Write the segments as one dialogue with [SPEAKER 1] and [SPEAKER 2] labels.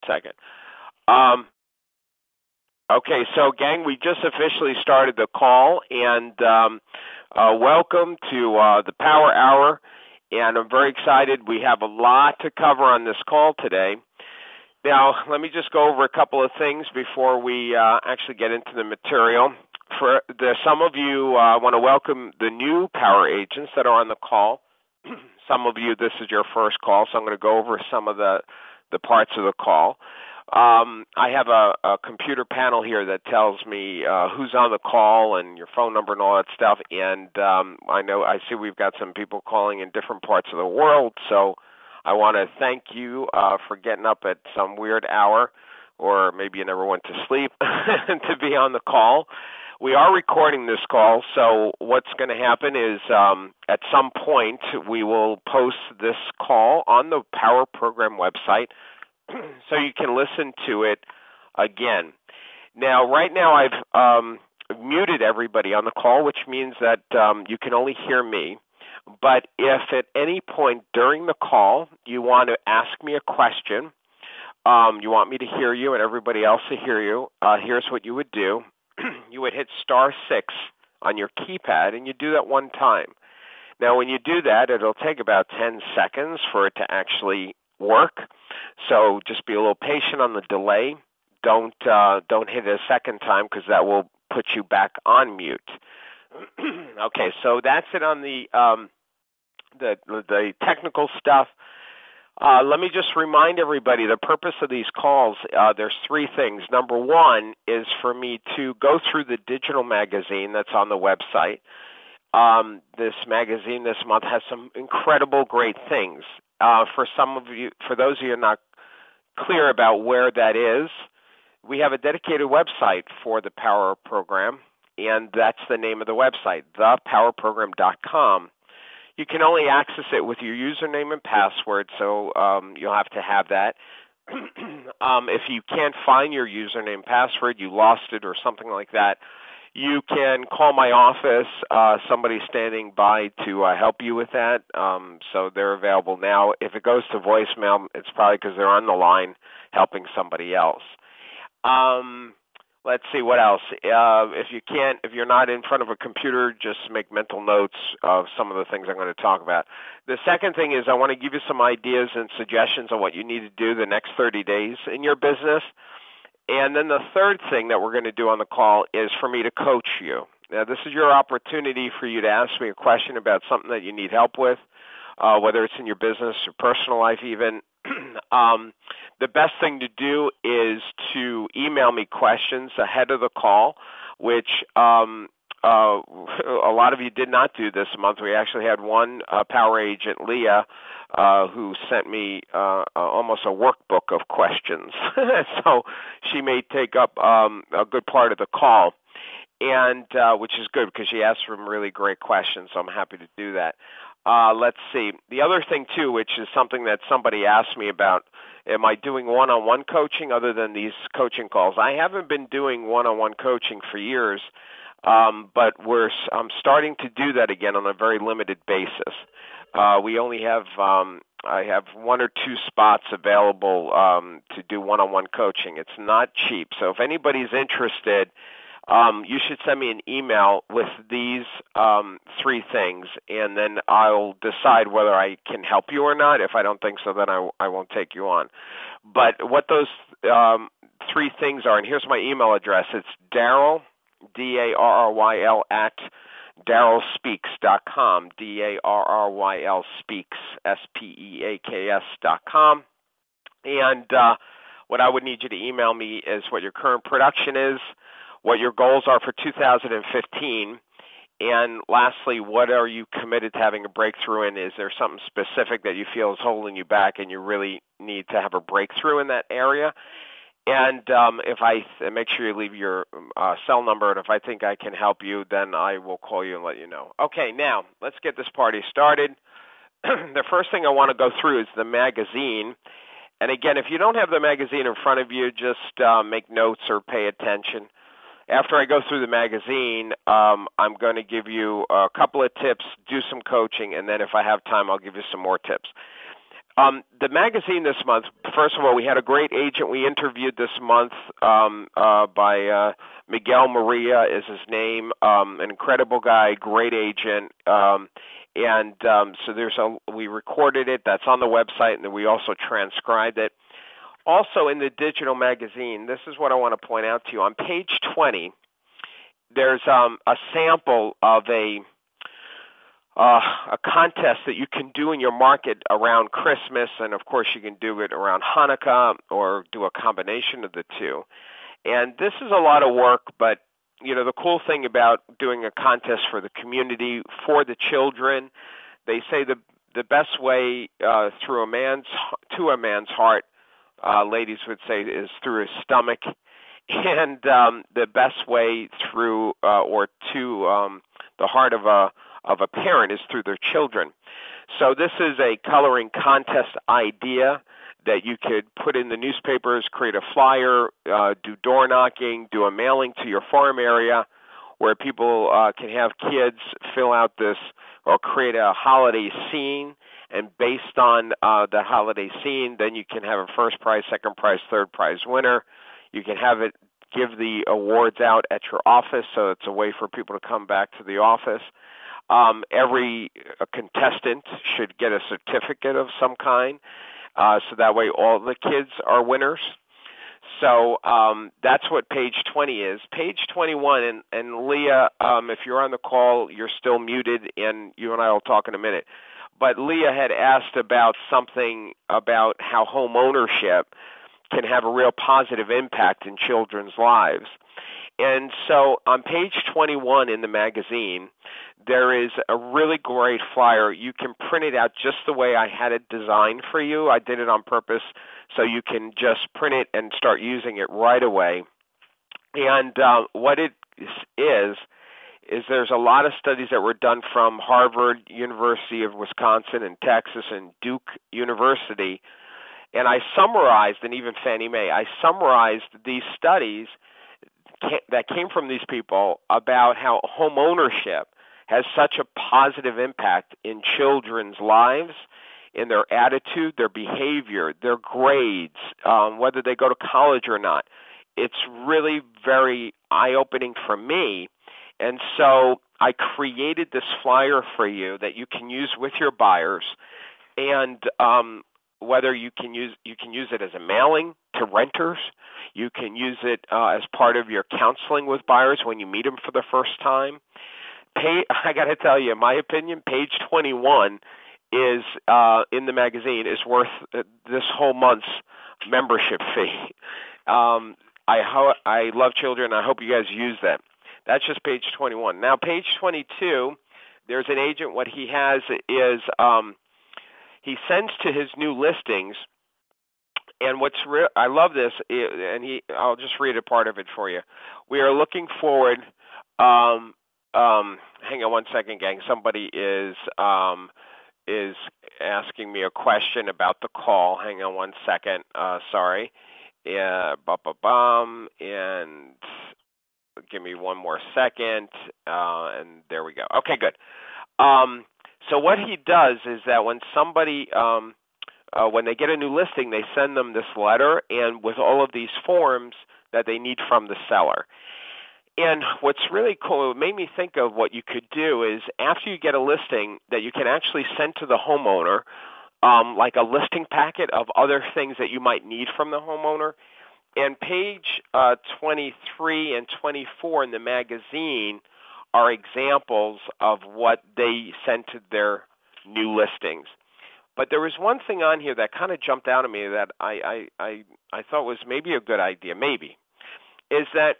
[SPEAKER 1] Second. Okay, so gang, we just officially started the call, and welcome to the Power Hour, and I'm very excited. We have a lot to cover on this call today. Now, let me just go over a couple of things before we actually get into the material. For some of you, I want to welcome the new Power Agents that are on the call. Some of you, this is your first call, so I'm going to go over some of the parts of the call. I have a computer panel here that tells me who's on the call and your phone number and all that stuff. And I see we've got some people calling in different parts of the world. So I want to thank you for getting up at some weird hour, or maybe you never went to sleep, to be on the call. We are recording this call, so what's going to happen is at some point we will post this call on the Power Program website, so you can listen to it again. Now, right now I've muted everybody on the call, which means that you can only hear me. But if at any point during the call you want to ask me a question, you want me to hear you and everybody else to hear you, here's what you would do. You would hit *6 on your keypad, and you do that one time. Now, when you do that, it'll take about 10 seconds for it to actually work. So just be a little patient on the delay. Don't hit it a second time, because that will put you back on mute. Okay, so that's it on the technical stuff. Let me just remind everybody the purpose of these calls. There's three things. Number one is for me to go through the digital magazine that's on the website. This magazine this month has some incredible, great things. For those of you not clear about where that is, we have a dedicated website for the Power Program, and that's the name of the website, thepowerprogram.com. You can only access it with your username and password, so you'll have to have that. If you can't find your username and password, you lost it or something like that, you can call my office. Somebody's standing by to help you with that, so they're available now. If it goes to voicemail, it's probably because they're on the line helping somebody else. Let's see what else. If you're not in front of a computer, just make mental notes of some of the things I'm going to talk about. The second thing is I want to give you some ideas and suggestions on what you need to do the next 30 days in your business. And then the third thing that we're going to do on the call is for me to coach you. Now, this is your opportunity for you to ask me a question about something that you need help with, whether it's in your business or personal life even. The best thing to do is to email me questions ahead of the call, which a lot of you did not do this month. We actually had one Power Agent, Leah, who sent me almost a workbook of questions. So she may take up a good part of the call, and which is good because she asked some really great questions, so I'm happy to do that. Let's see. The other thing, too, which is something that somebody asked me about, am I doing one-on-one coaching other than these coaching calls? I haven't been doing one-on-one coaching for years, but I'm starting to do that again on a very limited basis. We only have I have one or two spots available to do one-on-one coaching. It's not cheap, so if anybody's interested, you should send me an email with these three things, and then I'll decide whether I can help you or not. If I don't think so, then I won't take you on. But what those three things are, and here's my email address. It's Darryl, D-A-R-R-Y-L, at DarrylSpeaks.com, D-A-R-R-Y-L Speaks, S-P-E-A-K-S.com. And what I would need you to email me is what your current production is, what your goals are for 2015, and lastly, what are you committed to having a breakthrough in? Is there something specific that you feel is holding you back and you really need to have a breakthrough in that area? And make sure you leave your cell number, and if I think I can help you, then I will call you and let you know. Okay, now, let's get this party started. The first thing I want to go through is the magazine. And again, if you don't have the magazine in front of you, just make notes or pay attention. After I go through the magazine, I'm going to give you a couple of tips, do some coaching, and then if I have time, I'll give you some more tips. The magazine this month, first of all, we had a great agent we interviewed this month by Miguel Maria is his name, an incredible guy, great agent. So we recorded it. That's on the website, and then we also transcribed it. Also in the digital magazine, this is what I want to point out to you. On page 20, there's a sample of a contest that you can do in your market around Christmas, and of course you can do it around Hanukkah or do a combination of the two. And this is a lot of work, but the cool thing about doing a contest for the community, for the children, they say the best way to a man's heart, ladies would say, is through his stomach, and the best way through or to the heart of a parent is through their children. So this is a coloring contest idea that you could put in the newspapers, create a flyer, do door knocking, do a mailing to your farm area where people can have kids fill out this or create a holiday scene, and based on the holiday scene, then you can have a first prize, second prize, third prize winner. You can have it give the awards out at your office, so it's a way for people to come back to the office. Every contestant should get a certificate of some kind, so that way all the kids are winners. So that's what page 20 is. Page 21, and Leah, if you're on the call, you're still muted, and you and I will talk in a minute. But Leah had asked about something about how home ownership can have a real positive impact in children's lives. And so on page 21 in the magazine, there is a really great flyer. You can print it out just the way I had it designed for you. I did it on purpose so you can just print it and start using it right away. And what it is there's a lot of studies that were done from Harvard, University of Wisconsin, and Texas, and Duke University. And I summarized, and even Fannie Mae, I summarized these studies that came from these people about how home ownership has such a positive impact in children's lives, in their attitude, their behavior, their grades, whether they go to college or not. It's really very eye-opening for me. And so I created this flyer for you that you can use with your buyers, and whether you can use it as a mailing to renters, you can use it as part of your counseling with buyers when you meet them for the first time. I got to tell you, in my opinion, page 21 is in the magazine is worth this whole month's membership fee. I love children. I hope you guys use them. That's just page 21. Now, page 22, there's an agent. What he has is he sends to his new listings, and I love this, and I'll just read a part of it for you. We are looking forward. Hang on one second, gang. Somebody is asking me a question about the call. Hang on one second. Sorry. And give me one more second. And there we go. Okay, good. So what he does is that when somebody, when they get a new listing, they send them this letter and with all of these forms that they need from the seller. And what's really cool, it made me think of what you could do is after you get a listing that you can actually send to the homeowner, like a listing packet of other things that you might need from the homeowner. And page 23 and 24 in the magazine are examples of what they sent to their new listings. But there was one thing on here that kind of jumped out at me that I thought was maybe a good idea, is that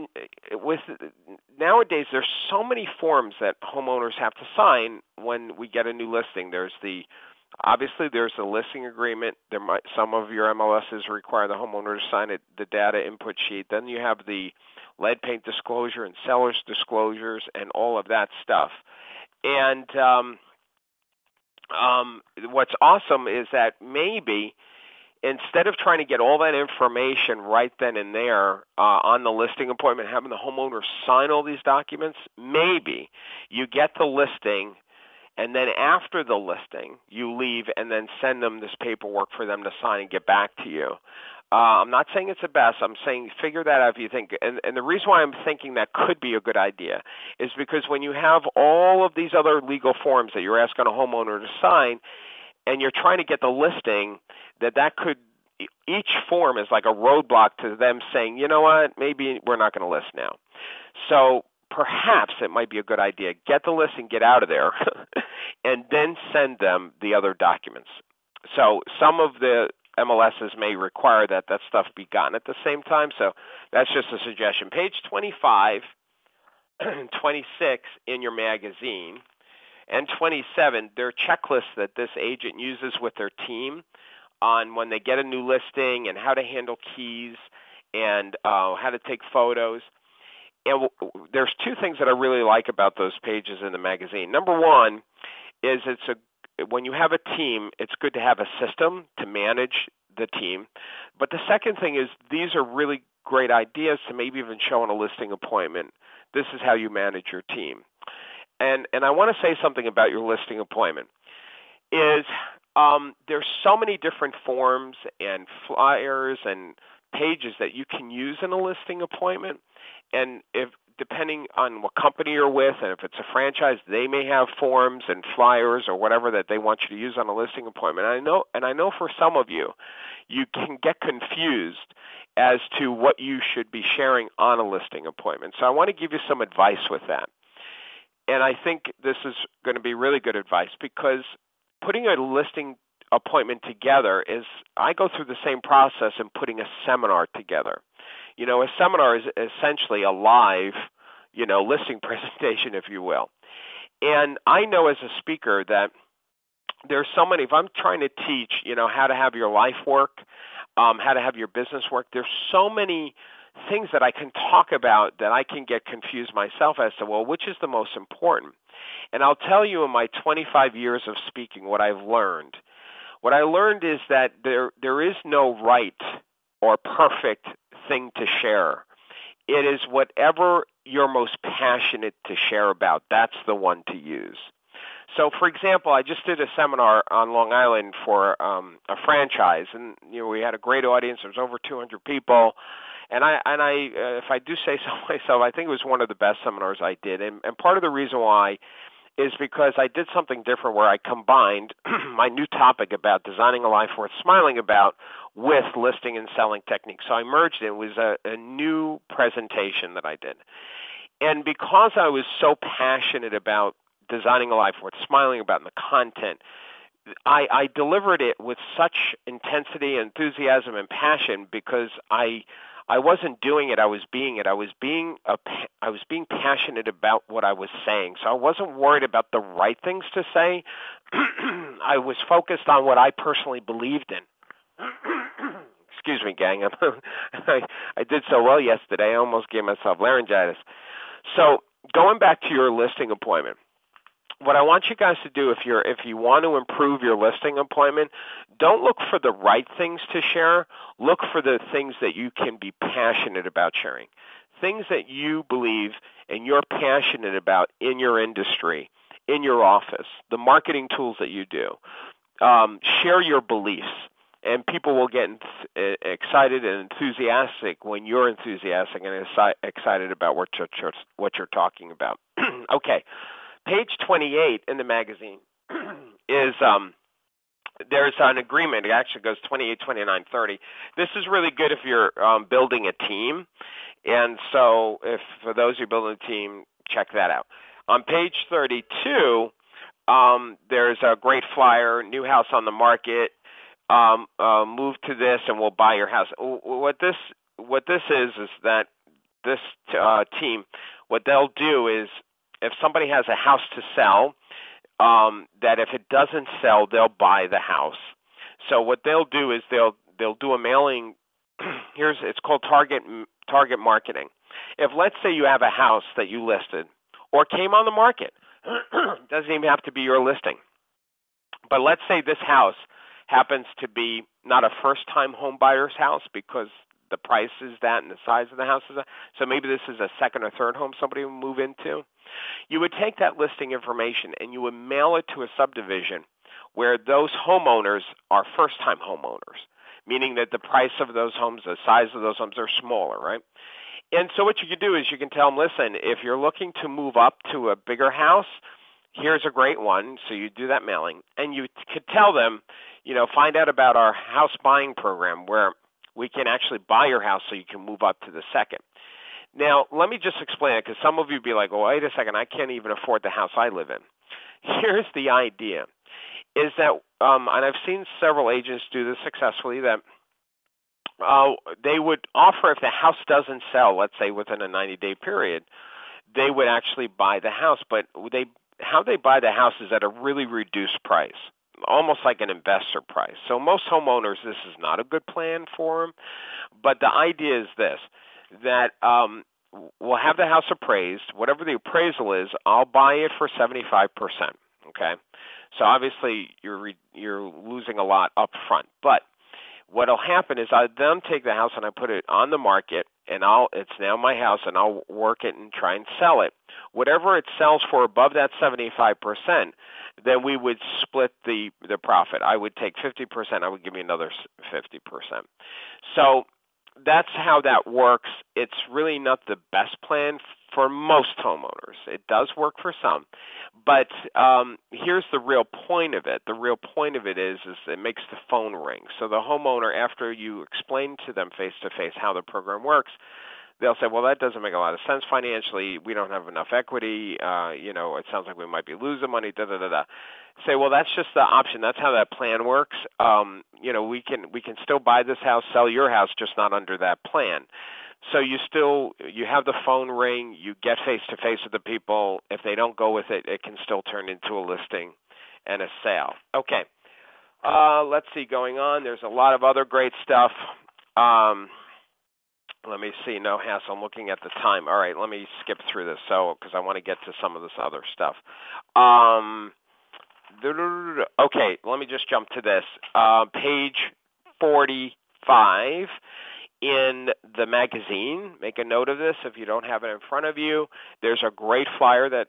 [SPEAKER 1] nowadays there's so many forms that homeowners have to sign when we get a new listing. Obviously there's a listing agreement. Some of your MLSs require the homeowner to sign the data input sheet. Then you have the lead paint disclosure and seller's disclosures and all of that stuff. And what's awesome is that maybe instead of trying to get all that information right then and there on the listing appointment, having the homeowner sign all these documents, maybe you get the listing And then after the listing, you leave and then send them this paperwork for them to sign and get back to you. I'm not saying it's the best. I'm saying figure that out if you think. And the reason why I'm thinking that could be a good idea is because when you have all of these other legal forms that you're asking a homeowner to sign, and you're trying to get the listing, that could, each form is like a roadblock to them saying, you know what, maybe we're not going to list now. So perhaps it might be a good idea. Get the listing, get out of there, and then send them the other documents. So some of the MLSs may require that stuff be gotten at the same time. So that's just a suggestion. Page 25 and 26 in your magazine and 27, there are checklists that this agent uses with their team on when they get a new listing and how to handle keys and how to take photos. And there's two things that I really like about those pages in the magazine. Number one is when you have a team, it's good to have a system to manage the team. But the second thing is these are really great ideas to maybe even show on a listing appointment. This is how you manage your team. And I want to say something about your listing appointment. There's so many different forms and flyers and pages that you can use in a listing appointment. And if depending on what company you're with, and if it's a franchise, they may have forms and flyers or whatever that they want you to use on a listing appointment. And I know for some of you, you can get confused as to what you should be sharing on a listing appointment. So I want to give you some advice with that. And I think this is going to be really good advice because putting a listing appointment together is, I go through the same process in putting a seminar together. You know, a seminar is essentially a live, listing presentation, if you will. And I know as a speaker that there's so many, if I'm trying to teach, how to have your life work, how to have your business work, there's so many things that I can talk about that I can get confused myself as to, well, which is the most important? And I'll tell you in my 25 years of speaking what I've learned. What I learned is that there is no right or perfect thing to share. It is whatever you're most passionate to share about. That's the one to use. So, for example, I just did a seminar on Long Island for a franchise, and we had a great audience. There was over 200 people, and I, if I do say so myself, I think it was one of the best seminars I did. And part of the reason why is because I did something different where I combined my new topic about designing a life worth smiling about with listing and selling techniques. So I merged it. It was a new presentation that I did. And because I was so passionate about designing a life worth smiling about in the content, I delivered it with such intensity, enthusiasm, and passion because I wasn't doing it. I was being it. I was being passionate about what I was saying. So I wasn't worried about the right things to say. I was focused on what I personally believed in. Excuse me, gang. I did so well yesterday. I almost gave myself laryngitis. So going back to your listing appointment, what I want you guys to do if you want to improve your listing appointment, don't look for the right things to share. Look for the things that you can be passionate about sharing, things that you believe and you're passionate about in your industry, in your office, the marketing tools that you do. Share your beliefs, and people will get excited and enthusiastic when you're enthusiastic and excited about what you're talking about. Okay. Page 28 in the magazine is there's an agreement. It actually goes 28, 29, 30. This is really good if you're building a team. And so for those who are building a team, check that out. On page 32, there's a great flyer, new house on the market, move to this and we'll buy your house. What this is that this team, what they'll do is, if somebody has a house to sell, that if it doesn't sell, they'll buy the house. So what they'll do is they'll do a mailing. It's called target marketing. If let's say you have a house that you listed or came on the market, doesn't even have to be your listing. But let's say this house happens to be not a first-time home buyer's house because the price is that and the size of the house is that. So maybe this is a second or third home somebody would move into. You would take that listing information and you would mail it to a subdivision where those homeowners are first-time homeowners, meaning that the price of those homes, the size of those homes are smaller, right? And so what you can do is you can tell them, listen, if you're looking to move up to a bigger house, here's a great one. So you do that mailing. And you could tell them, find out about our house buying program where we can actually buy your house so you can move up to the second. Now, let me just explain it because some of you would be like, well, wait a second, I can't even afford the house I live in. Here's the idea, is that, and I've seen several agents do this successfully, that they would offer if the house doesn't sell, let's say within a 90-day period, they would actually buy the house. But how they buy the house is at a really reduced price, almost like an investor price. So most homeowners, this is not a good plan for them. But the idea is this, that we'll have the house appraised. Whatever the appraisal is, I'll buy it for 75%, okay? So obviously you're losing a lot up front. But what'll happen is I then take the house and I put it on the market, and it's now my house, and I'll work it and try and sell it. Whatever it sells for above that 75%, then we would split the profit. I would take 50%. I would give you another 50%. So that's how that works. It's really not the best plan for most homeowners. It does work for some. But here's the real point of it. The real point of it is it makes the phone ring. So the homeowner, after you explain to them face-to-face how the program works, they'll say, well, that doesn't make a lot of sense financially. We don't have enough equity. It sounds like we might be losing money, da-da-da-da. Say, well, that's just the option. That's how that plan works. We can still buy this house, sell your house, just not under that plan. So you have the phone ring, you get face-to-face with the people. If they don't go with it, it can still turn into a listing and a sale. Okay, let's see, going on. There's a lot of other great stuff. Let me see, no hassle. I'm looking at the time. All right, let me skip through this because I want to get to some of this other stuff. Okay, let me just jump to this. Page 45 in the magazine. Make a note of this if you don't have it in front of you. There's a great flyer that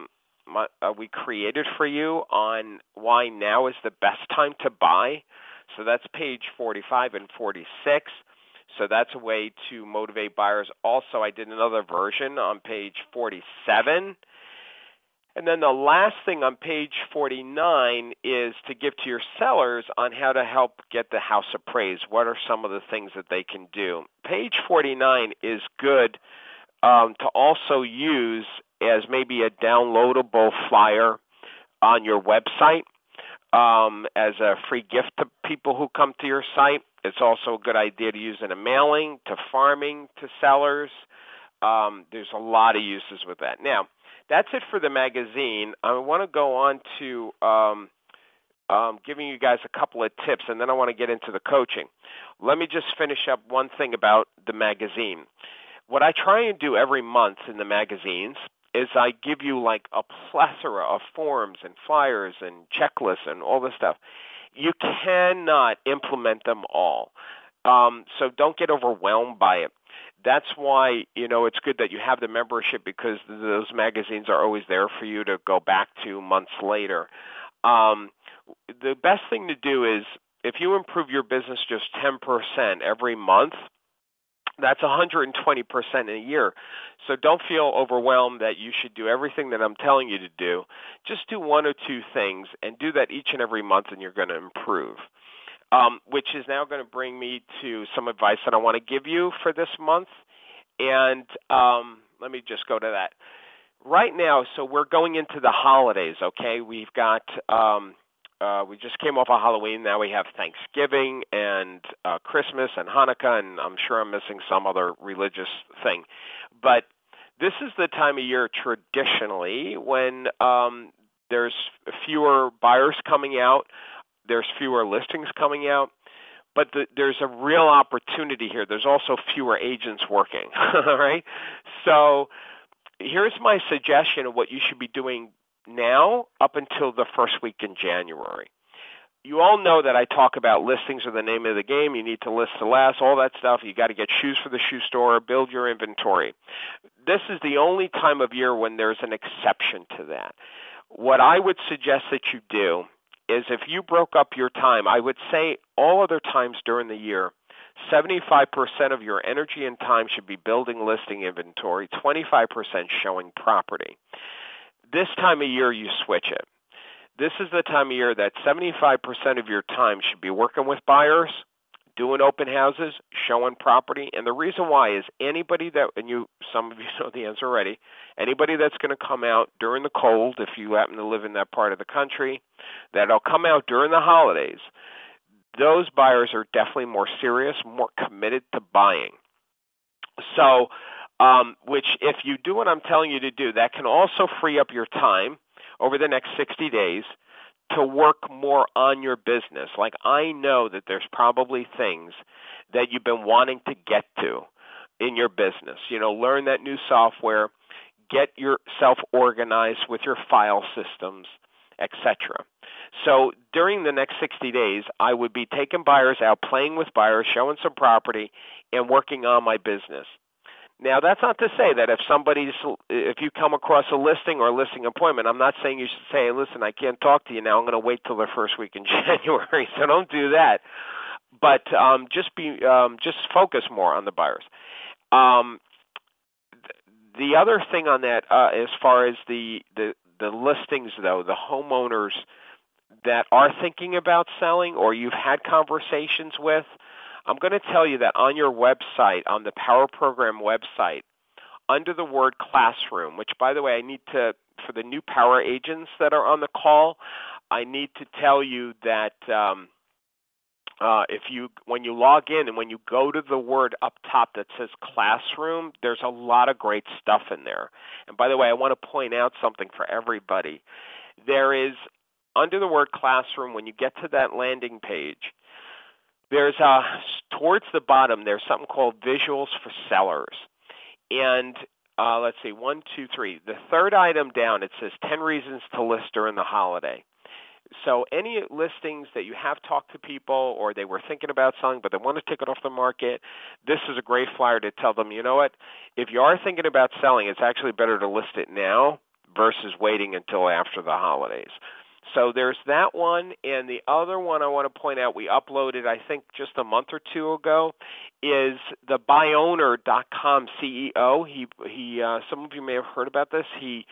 [SPEAKER 1] we created for you on why now is the best time to buy. So that's page 45 and 46. So that's a way to motivate buyers. Also, I did another version on page 47. And then the last thing on page 49 is to give to your sellers on how to help get the house appraised. What are some of the things that they can do? Page 49 is good to also use as maybe a downloadable flyer on your website as a free gift to people who come to your site. It's also a good idea to use in a mailing, to farming, to sellers. There's a lot of uses with that. Now, that's it for the magazine. I want to go on to giving you guys a couple of tips, and then I want to get into the coaching. Let me just finish up one thing about the magazine. What I try and do every month in the magazines is I give you like a plethora of forms and flyers and checklists and all this stuff. You cannot implement them all. So don't get overwhelmed by it. That's why, it's good that you have the membership because those magazines are always there for you to go back to months later. The best thing to do is if you improve your business just 10% every month, that's 120% in a year. So don't feel overwhelmed that you should do everything that I'm telling you to do. Just do one or two things and do that each and every month and you're going to improve. Which is now going to bring me to some advice that I want to give you for this month. And let me just go to that. Right now, so we're going into the holidays, okay? We've got, we just came off of Halloween. Now we have Thanksgiving and Christmas and Hanukkah, and I'm sure I'm missing some other religious thing. But this is the time of year traditionally when there's fewer buyers coming out. There's fewer listings coming out, but there's a real opportunity here. There's also fewer agents working, all right? So here's my suggestion of what you should be doing now up until the first week in January. you all know that I talk about listings are the name of the game. You need to list to last, all that stuff. You got to get shoes for the shoe store, build your inventory. This is the only time of year when there's an exception to that. What I would suggest that you do is if you broke up your time, I would say all other times during the year, 75% of your energy and time should be building listing inventory, 25% showing property. This time of year, you switch it. This is the time of year that 75% of your time should be working with buyers, doing open houses, showing property. And the reason why is anybody that, and some of you know the answer already, anybody that's going to come out during the cold, if you happen to live in that part of the country, that'll come out during the holidays, those buyers are definitely more serious, more committed to buying. So, which if you do what I'm telling you to do, that can also free up your time over the next 60 days to work more on your business. Like I know that there's probably things that you've been wanting to get to in your business. Learn that new software, get yourself organized with your file systems, etc. So during the next 60 days, I would be taking buyers out, playing with buyers, showing some property, and working on my business. Now, that's not to say that if you come across a listing or a listing appointment, I'm not saying you should say, hey, listen, I can't talk to you now. I'm going to wait till the first week in January. So don't do that. But just focus more on the buyers. The other thing on that, as far as the listings, though, the homeowners that are thinking about selling or you've had conversations with, I'm going to tell you that on your website, on the Power Program website, under the word classroom, which, by the way, I need to, for the new Power agents that are on the call, I need to tell you that when you log in and when you go to the word up top that says classroom, there's a lot of great stuff in there. And by the way, I want to point out something for everybody. There is, under the word classroom, when you get to that landing page, there's towards the bottom, there's something called Visuals for Sellers. And let's see, 1, 2, 3. The third item down, it says 10 reasons to list during the holiday. So any listings that you have talked to people or they were thinking about selling but they want to take it off the market, this is a great flyer to tell them, you know what, if you are thinking about selling, it's actually better to list it now versus waiting until after the holidays. So there's that one, and the other one I want to point out, we uploaded, I think, just a month or two ago, is the BuyOwner.com CEO. He some of you may have heard about this. He's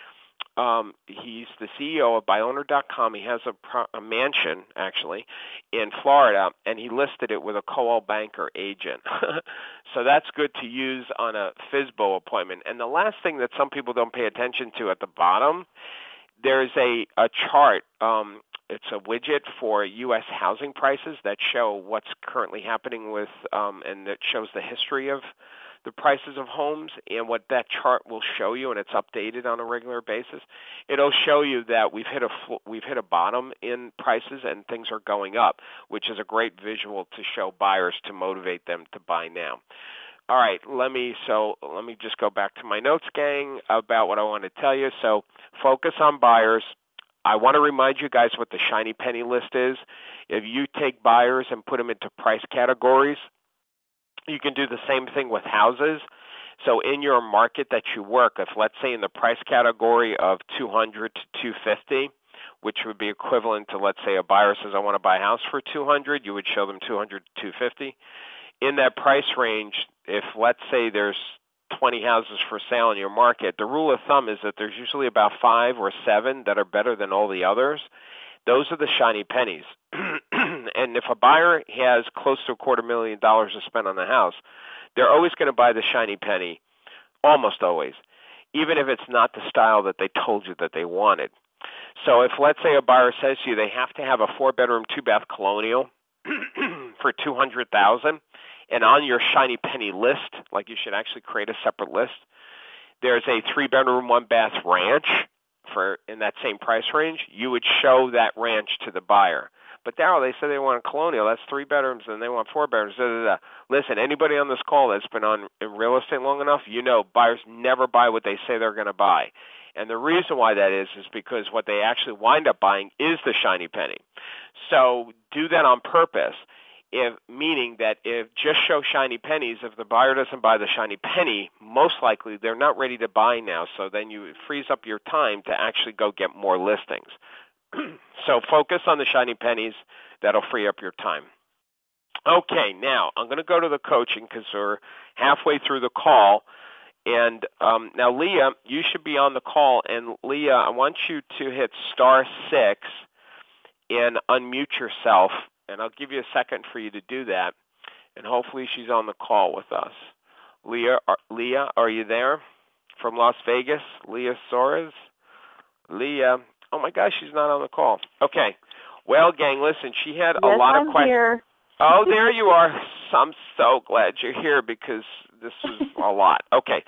[SPEAKER 1] the CEO of BuyOwner.com. He has a mansion, actually, in Florida, and he listed it with a Coldwell Banker agent. So that's good to use on a FSBO appointment. And the last thing that some people don't pay attention to at the bottom, there's a chart. It's a widget for U.S. housing prices that show what's currently happening with, and it shows the history of the prices of homes. And what that chart will show you, and it's updated on a regular basis, it'll show you that we've hit a bottom in prices and things are going up, which is a great visual to show buyers to motivate them to buy now. All right, let me just go back to my notes, gang, about what I want to tell you. So focus on buyers. I want to remind you guys what the shiny penny list is. If you take buyers and put them into price categories, you can do the same thing with houses. So in your market that you work, if let's say in the price category of 200 to 250, which would be equivalent to, let's say, a buyer says, I want to buy a house for 200, you would show them 200 to 250. In that price range, if let's say there's 20 houses for sale in your market, the rule of thumb is that there's usually about 5 or 7 that are better than all the others. Those are the shiny pennies. And if a buyer has close to $250,000 to spend on the house, they're always going to buy the shiny penny, almost always, even if it's not the style that they told you that they wanted. So if, let's say, a buyer says to you they have to have a 4-bedroom, 2-bath colonial for $200,000, and on your shiny penny list, like you should actually create a separate list, there's a 3-bedroom, 1-bath ranch in that same price range, you would show that ranch to the buyer. But Darryl, they said they want a colonial. That's 3 bedrooms, and they want 4 bedrooms. Da, da, da. Listen, anybody on this call that's been on in real estate long enough, you know buyers never buy what they say they're going to buy. And the reason why that is because what they actually wind up buying is the shiny penny. So do that on purpose, meaning that if just show shiny pennies, if the buyer doesn't buy the shiny penny, most likely they're not ready to buy now. So then it frees up your time to actually go get more listings. So focus on the shiny pennies. That'll free up your time. Okay, now I'm going to go to the coaching because we're halfway through the call. And now, Leah, you should be on the call. And, Leah, I want you to hit *6 and unmute yourself. And I'll give you a second for you to do that. And hopefully she's on the call with us. Leah, are you there from Las Vegas? Leah Soares? Leah. Oh, my gosh, she's not on the call. Okay. Well, gang, listen, she had a lot of questions.
[SPEAKER 2] Here.
[SPEAKER 1] Oh, there you are. I'm so glad you're here because this is a lot. Okay.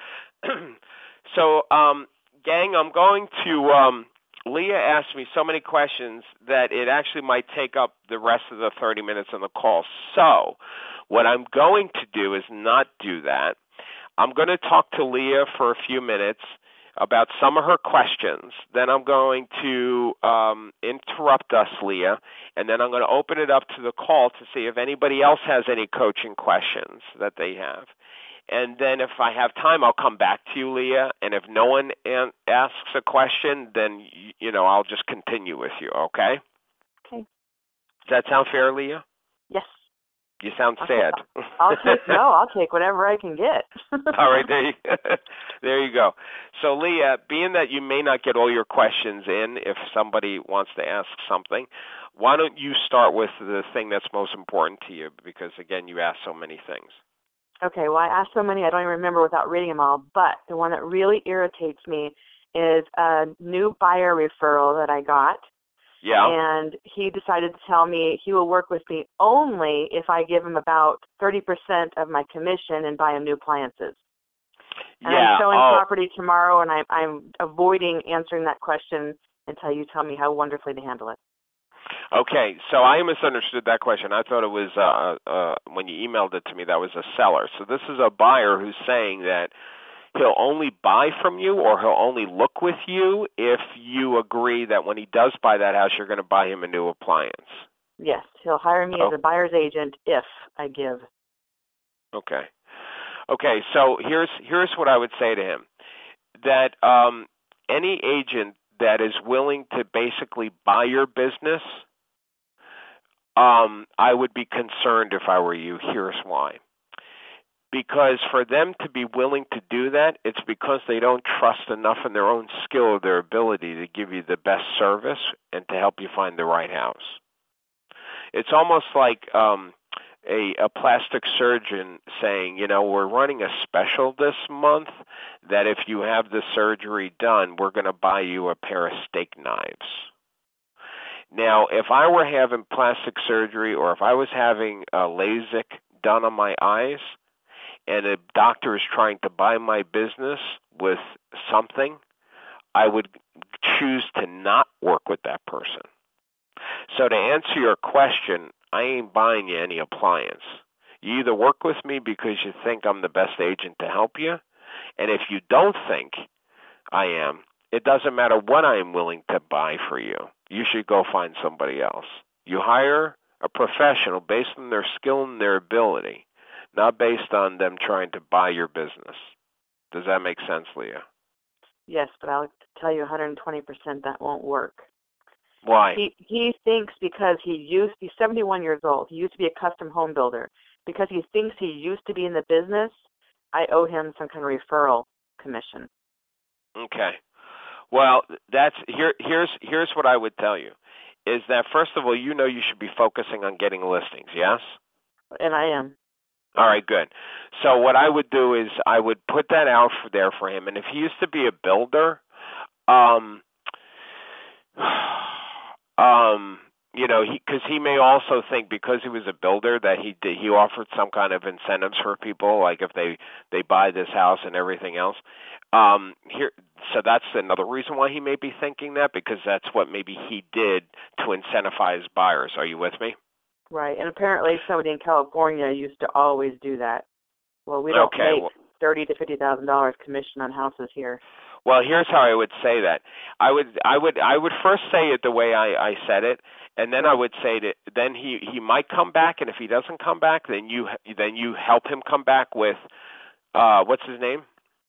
[SPEAKER 1] So, gang, I'm going to Leah asked me so many questions that it actually might take up the rest of the 30 minutes on the call. So what I'm going to do is not do that. I'm going to talk to Leah for a few minutes about some of her questions. Then I'm going to interrupt us, Leah, and then I'm going to open it up to the call to see if anybody else has any coaching questions that they have. And then if I have time, I'll come back to you, Leah. And if no one asks a question, then, I'll just continue with you, okay?
[SPEAKER 2] Okay.
[SPEAKER 1] Does that sound fair, Leah?
[SPEAKER 2] Yes.
[SPEAKER 1] You sound sad.
[SPEAKER 2] I'll take whatever I can get.
[SPEAKER 1] All right, there you go. So, Leah, being that you may not get all your questions in if somebody wants to ask something, why don't you start with the thing that's most important to you? Because, again, you asked so many things.
[SPEAKER 2] Okay, well, I asked so many I don't even remember without reading them all, but the one that really irritates me is a new buyer referral that I got.
[SPEAKER 1] Yeah.
[SPEAKER 2] And he decided to tell me he will work with me only if I give him about 30% of my commission and buy him new appliances. And I'm showing property tomorrow, and I'm avoiding answering that question until you tell me how wonderfully to handle it.
[SPEAKER 1] Okay, so I misunderstood that question. I thought it was, when you emailed it to me, that was a seller. So this is a buyer who's saying that he'll only buy from you or he'll only look with you if you agree that when he does buy that house, you're going to buy him a new appliance.
[SPEAKER 2] Yes, he'll hire me as a buyer's agent if I give.
[SPEAKER 1] Okay. Okay, so here's what I would say to him. That any agent that is willing to basically buy your business, I would be concerned if I were you. Here's why. Because for them to be willing to do that, it's because they don't trust enough in their own skill or their ability to give you the best service and to help you find the right house. It's almost like a plastic surgeon saying, we're running a special this month that if you have the surgery done, we're going to buy you a pair of steak knives. Now, if I were having plastic surgery or if I was having a LASIK done on my eyes, and a doctor is trying to buy my business with something, I would choose to not work with that person. So to answer your question, I ain't buying you any appliance. You either work with me because you think I'm the best agent to help you, and if you don't think I am, it doesn't matter what I am willing to buy for you. You should go find somebody else. You hire a professional based on their skill and their ability, not based on them trying to buy your business. Does that make sense, Leah?
[SPEAKER 2] Yes, but I'll tell you 120% that won't work.
[SPEAKER 1] Why?
[SPEAKER 2] He thinks because he's 71 years old. He used to be a custom home builder. Because he thinks he used to be in the business, I owe him some kind of referral commission.
[SPEAKER 1] Okay. Well, here's what I would tell you, is that first of all, you should be focusing on getting listings, yes?
[SPEAKER 2] And I am.
[SPEAKER 1] All right, good. So what I would do is I would put that out there for him. And if he used to be a builder, because he may also think because he was a builder that he offered some kind of incentives for people, like if they buy this house and everything else. So that's another reason why he may be thinking that, because that's what maybe he did to incentivize buyers. Are you with me?
[SPEAKER 2] Right, and apparently somebody in California used to always do that. Well, we don't $30,000 to $50,000 commission on houses here.
[SPEAKER 1] Well, here's how I would say that. I would first say it the way I said it, and then I would say that then he might come back, and if he doesn't come back, then you help him come back with what's his name?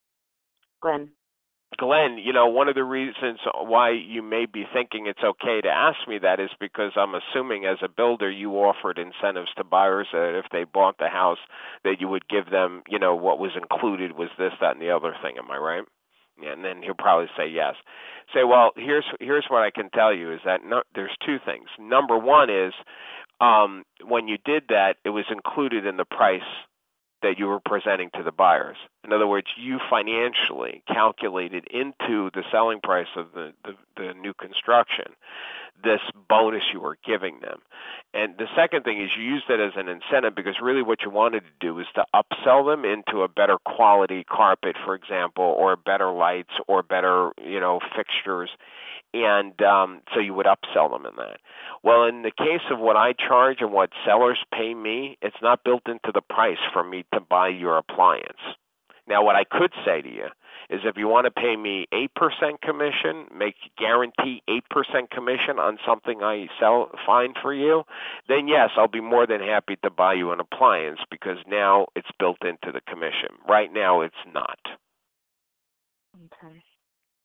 [SPEAKER 1] Glenn, one of the reasons why you may be thinking it's okay to ask me that is because I'm assuming as a builder you offered incentives to buyers that if they bought the house that you would give them, what was included was this, that, and the other thing. Am I right? Yeah, and then he'll probably say yes. Say, well, here's what I can tell you is that there's two things. Number one is when you did that, it was included in the price that you were presenting to the buyers. In other words, you financially calculated into the selling price of the new construction this bonus you were giving them. And the second thing is you used it as an incentive because really what you wanted to do is to upsell them into a better quality carpet, for example, or better lights or better, fixtures. And so you would upsell them in that. Well, in the case of what I charge and what sellers pay me, it's not built into the price for me to buy your appliance. Now, what I could say to you is if you want to pay me 8% commission, guarantee 8% commission on something I find for you, then yes, I'll be more than happy to buy you an appliance because now it's built into the commission. Right now, it's not.
[SPEAKER 2] Okay.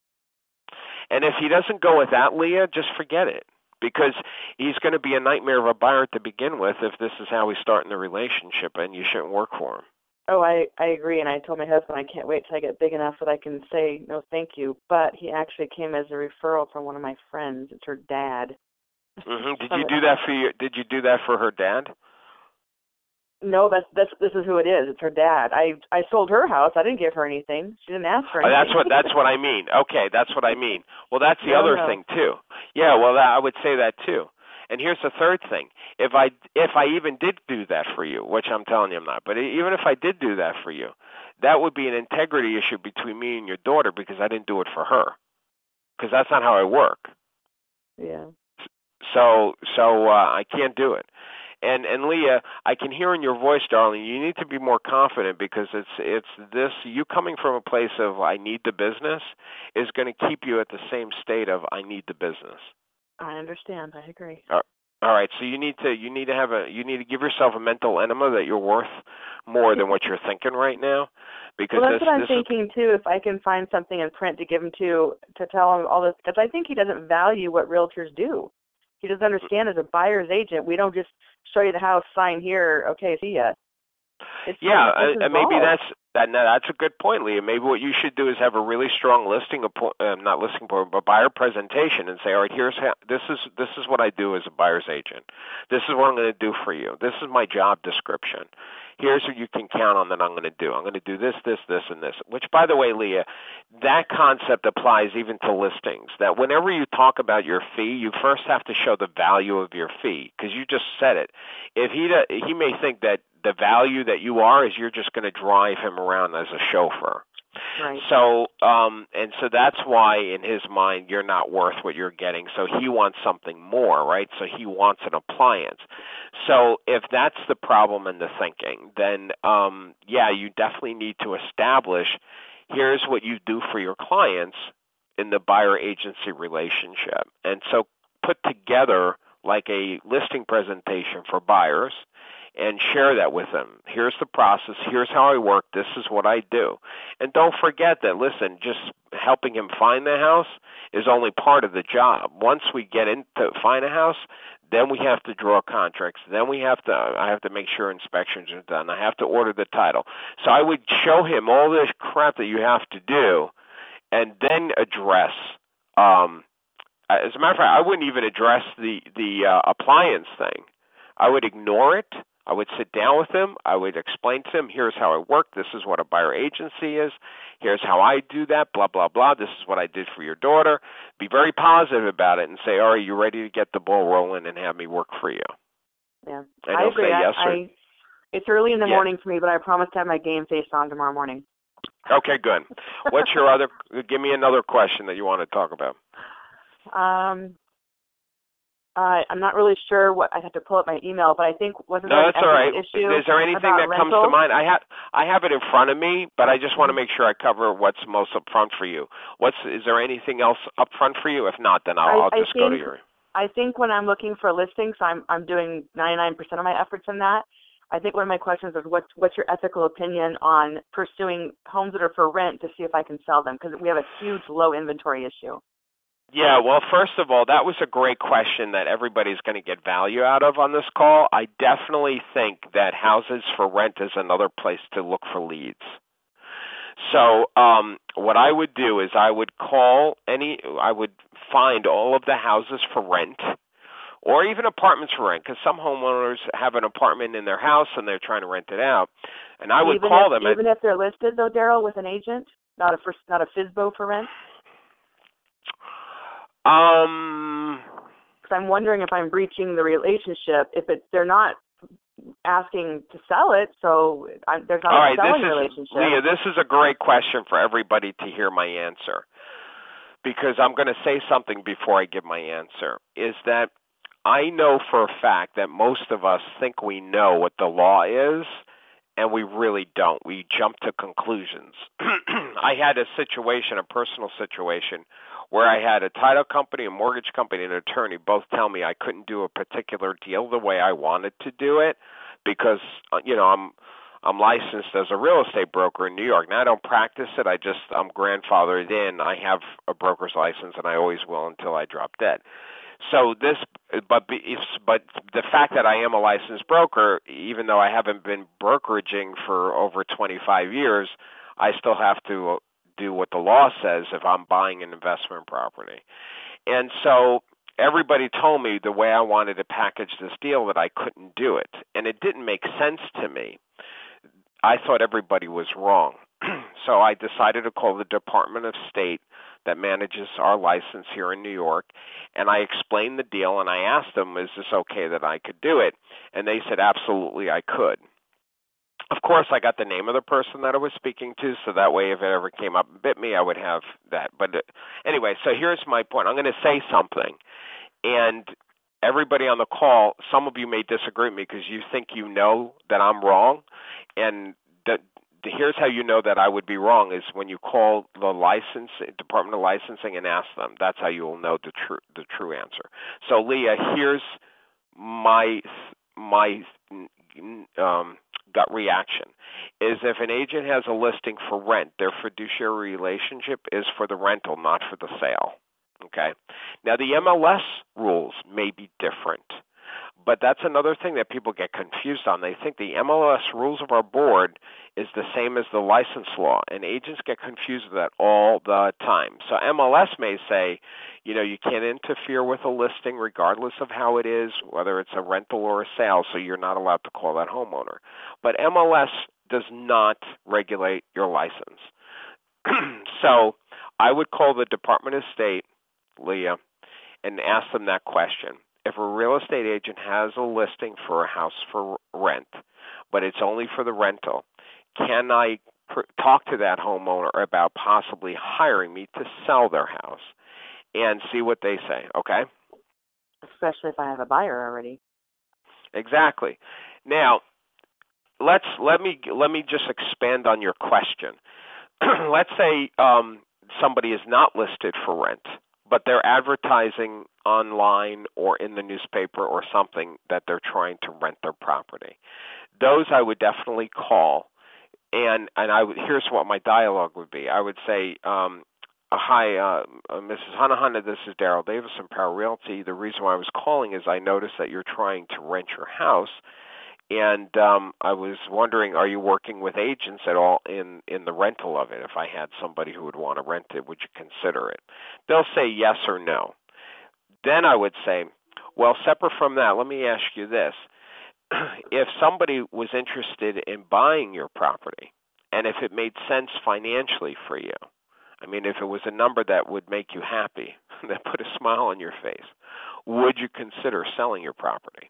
[SPEAKER 1] And if he doesn't go with that, Leah, just forget it. Because he's going to be a nightmare of a buyer to begin with if this is how we start in the relationship, and you shouldn't work for him.
[SPEAKER 2] Oh, I agree, and I told my husband I can't wait till I get big enough that I can say no thank you. But he actually came as a referral from one of my friends. It's her dad.
[SPEAKER 1] Mm-hmm. Did you do that for you? Did you do that for her dad?
[SPEAKER 2] No, this is who it is. It's her dad. I sold her house. I didn't give her anything. She didn't ask for anything.
[SPEAKER 1] That's what I mean. Okay, that's what I mean. Well, that's the other thing too. Yeah, well, I would say that too. And here's the third thing. If I even did do that for you, which I'm telling you I'm not, but even if I did do that for you, that would be an integrity issue between me and your daughter because I didn't do it for her. Because that's not how I work.
[SPEAKER 2] Yeah.
[SPEAKER 1] So I can't do it. And Leah, I can hear in your voice, darling, you need to be more confident because it's this, you coming from a place of I need the business is going to keep you at the same state of I need the business.
[SPEAKER 2] I understand. I agree.
[SPEAKER 1] All right. So you need to give yourself a mental enema that you're worth more than what you're thinking right now. Because
[SPEAKER 2] that's what I'm thinking too. If I can find something in print to give him to tell him all this, because I think he doesn't value what realtors do. He doesn't understand as a buyer's agent, we don't just show you the house, sign here, okay, see ya.
[SPEAKER 1] And maybe that's a good point, Leah. Maybe what you should do is have a really strong but buyer presentation and say, all right, this is what I do as a buyer's agent. This is what I'm going to do for you. This is my job description. Here's what you can count on that I'm going to do. I'm going to do this, this, this, and this. Which, by the way, Leah, that concept applies even to listings. That whenever you talk about your fee, you first have to show the value of your fee because you just said it. If he may think that the value that you are is you're just going to drive him around as a chauffeur.
[SPEAKER 2] Right.
[SPEAKER 1] So, so that's why in his mind you're not worth what you're getting. So he wants something more, right? So he wants an appliance. So if that's the problem in the thinking, then you definitely need to establish here's what you do for your clients in the buyer agency relationship. And so put together like a listing presentation for buyers and share that with them. Here's the process. Here's how I work. This is what I do. And don't forget that, listen, just helping him find the house is only part of the job. Once we get in to find a house, then we have to draw contracts. Then I have to make sure inspections are done. I have to order the title. So I would show him all this crap that you have to do and then address, as a matter of fact, I wouldn't even address the appliance thing. I would ignore it. I would sit down with him. I would explain to him, here's how I work. This is what a buyer agency is. Here's how I do that, blah, blah, blah. This is what I did for your daughter. Be very positive about it and say, all right, you ready to get the ball rolling and have me work for you?
[SPEAKER 2] Yeah,
[SPEAKER 1] and I
[SPEAKER 2] agree.
[SPEAKER 1] Say yes
[SPEAKER 2] it's early in the morning for me, but I promise to have my game face on tomorrow morning.
[SPEAKER 1] Okay, good. What's your give me another question that you want to talk about.
[SPEAKER 2] I'm not really sure what. I have to pull up my email, but I think wasn't there
[SPEAKER 1] an ethical
[SPEAKER 2] issue?
[SPEAKER 1] Is there anything that
[SPEAKER 2] rental?
[SPEAKER 1] comes to mind? I have it in front of me, but I just want to make sure I cover what's most upfront for you. Is there anything else upfront for you? If not, then I'll just go to your.
[SPEAKER 2] I think when I'm looking for listings, I'm doing 99% of my efforts in that. I think one of my questions is what's your ethical opinion on pursuing homes that are for rent to see if I can sell them, because we have a huge low inventory issue.
[SPEAKER 1] Yeah, well, first of all, that was a great question that everybody's going to get value out of on this call. I definitely think that houses for rent is another place to look for leads. So what I would do is I would find all of the houses for rent or even apartments for rent, because some homeowners have an apartment in their house and they're trying to rent it out. And I would call them.
[SPEAKER 2] Even if they're listed, though, Daryl, with an agent, not a FSBO for rent? Because I'm wondering if I'm breaching the relationship if they're not asking to sell it, so there's not a selling relationship.
[SPEAKER 1] Leah, this is a great question for everybody to hear my answer, because I'm going to say something before I give my answer, is that I know for a fact that most of us think we know what the law is, and we really don't. We jump to conclusions. I had a personal situation, where I had a title company, a mortgage company, and an attorney both tell me I couldn't do a particular deal the way I wanted to do it because, I'm licensed as a real estate broker in New York. Now, I don't practice it. I'm grandfathered in. I have a broker's license, and I always will until I drop dead. So but the fact that I am a licensed broker, even though I haven't been brokeraging for over 25 years, I still have to do what the law says if I'm buying an investment property. And so everybody told me the way I wanted to package this deal that I couldn't do it. And it didn't make sense to me. I thought everybody was wrong. So I decided to call the Department of State that manages our license here in New York, and I explained the deal, and I asked them, is this okay that I could do it? And they said, absolutely, I could. Of course, I got the name of the person that I was speaking to, so that way if it ever came up and bit me, I would have that. But anyway, so here's my point. I'm going to say something, and everybody on the call, some of you may disagree with me because you think you know that I'm wrong, and here's how you know that I would be wrong is when you call the Department of Licensing and ask them. That's how you will know the true answer. So, Leah, here's my gut reaction is if an agent has a listing for rent, their fiduciary relationship is for the rental, not for the sale. Okay? Now, the MLS rules may be different, but that's another thing that people get confused on. They think the MLS rules of our board is the same as the license law, and agents get confused with that all the time. So MLS may say, you can't interfere with a listing regardless of how it is, whether it's a rental or a sale, so you're not allowed to call that homeowner. But MLS does not regulate your license. So I would call the Department of State, Leah, and ask them that question. If a real estate agent has a listing for a house for rent, but it's only for the rental, can I talk to that homeowner about possibly hiring me to sell their house and see what they say, okay?
[SPEAKER 2] Especially if I have a buyer already.
[SPEAKER 1] Exactly. Now, let me just expand on your question. Let's say somebody is not listed for rent, but they're advertising online or in the newspaper or something that they're trying to rent their property. Those I would definitely call, and here's what my dialogue would be. I would say, hi, Mrs. Hanahana, this is Daryl Davison, Power Realty. The reason why I was calling is I noticed that you're trying to rent your house, and I was wondering, are you working with agents at all in the rental of it? If I had somebody who would want to rent it, would you consider it? They'll say yes or no. Then I would say, well, separate from that, let me ask you this. If somebody was interested in buying your property, and if it made sense financially for you, I mean, if it was a number that would make you happy, that put a smile on your face, would you consider selling your property?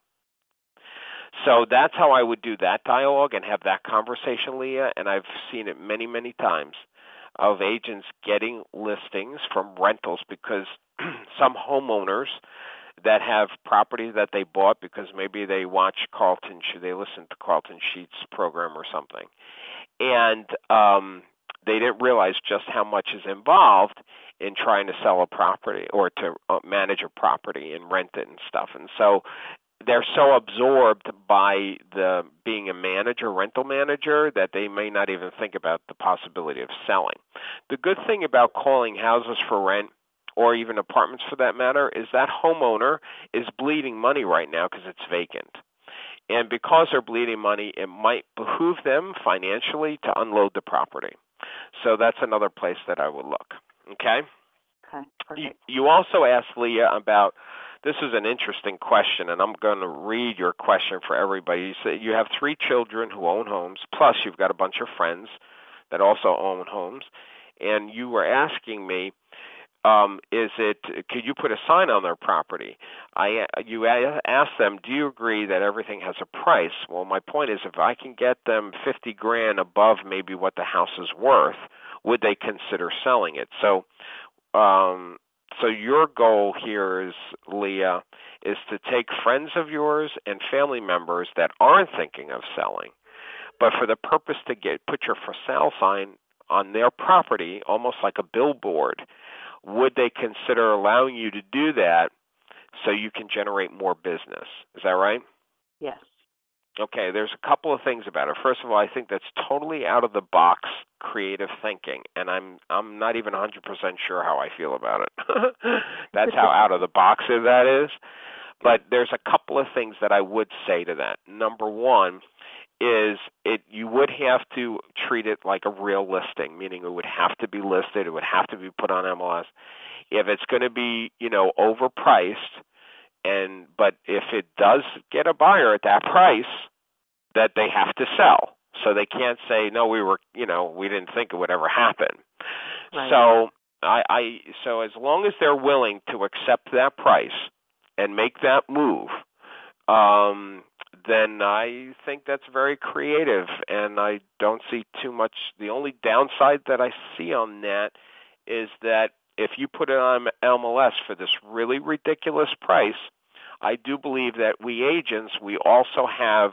[SPEAKER 1] So that's how I would do that dialogue and have that conversation, Leah, and I've seen it many, many times of agents getting listings from rentals because some homeowners that have properties that they bought because maybe they watch they listened to Carlton Sheets program or something, and they didn't realize just how much is involved in trying to sell a property or to manage a property and rent it and stuff. And so they're so absorbed by the being a manager, rental manager, that they may not even think about the possibility of selling. The good thing about calling houses for rent, or even apartments for that matter, is that homeowner is bleeding money right now because it's vacant. And because they're bleeding money, it might behoove them financially to unload the property. So that's another place that I would look. Okay?
[SPEAKER 2] Okay, perfect.
[SPEAKER 1] You also asked Leah about, this is an interesting question, and I'm going to read your question for everybody. You say you have 3 children who own homes, plus you've got a bunch of friends that also own homes, and you were asking me, could you put a sign on their property? You asked them, do you agree that everything has a price? Well, my point is, if I can get them $50,000 above maybe what the house is worth, would they consider selling it? So your goal here is, Leah, is to take friends of yours and family members that aren't thinking of selling, but for the purpose to put your for sale sign on their property, almost like a billboard. Would they consider allowing you to do that so you can generate more business? Is that right?
[SPEAKER 2] Yes.
[SPEAKER 1] Okay, there's a couple of things about it. First of all, I think that's totally out of the box creative thinking, and I'm not even 100% sure how I feel about it. That's how out of the box that is. But there's a couple of things that I would say to that. Number one is you would have to treat it like a real listing, meaning it would have to be listed, it would have to be put on MLS. If it's going to be, overpriced, but if it does get a buyer at that price, that they have to sell. So they can't say, no, we didn't think it would ever happen.
[SPEAKER 2] Right.
[SPEAKER 1] So so as long as they're willing to accept that price and make that move, then I think that's very creative, and I don't see too much. The only downside that I see on that is that if you put it on MLS for this really ridiculous price, I do believe that we agents, we also have,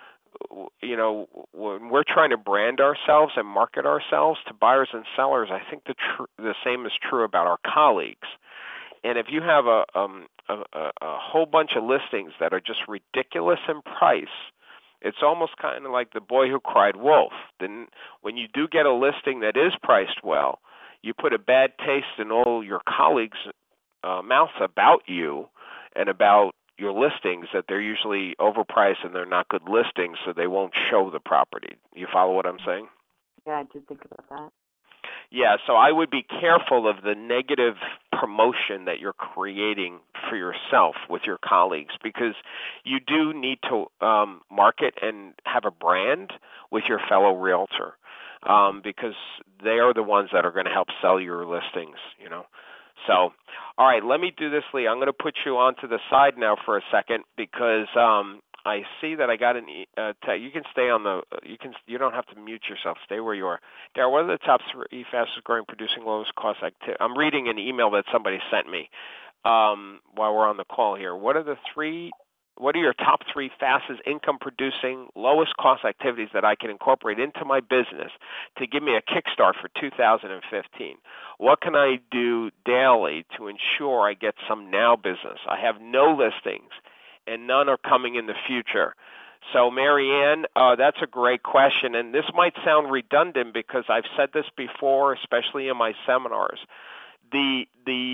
[SPEAKER 1] when we're trying to brand ourselves and market ourselves to buyers and sellers, I think the same is true about our colleagues. And if you have a whole bunch of listings that are just ridiculous in price, it's almost kind of like the boy who cried wolf. Then when you do get a listing that is priced well, you put a bad taste in all your colleagues' mouths about you and about your listings, that they're usually overpriced and they're not good listings, so they won't show the property. You follow what I'm saying?
[SPEAKER 2] Yeah, I did think about that.
[SPEAKER 1] Yeah, so I would be careful of the negative promotion that you're creating for yourself with your colleagues, because you do need to market and have a brand with your fellow realtor, because they are the ones that are going to help sell your listings, So, all right, let me do this, Lee. I'm going to put you onto the side now for a second, because I see that I got an you can stay on the you don't have to mute yourself. Stay where you are. Darryl, what are the top 3 fastest growing, producing lowest cost activity? I'm reading an email that somebody sent me while we're on the call here. What are your top 3 fastest income producing, lowest cost activities that I can incorporate into my business to give me a kickstart for 2015? What can I do daily to ensure I get some now business? I have no listings, and none are coming in the future. So, Marianne, that's a great question, and this might sound redundant because I've said this before, especially in my seminars. The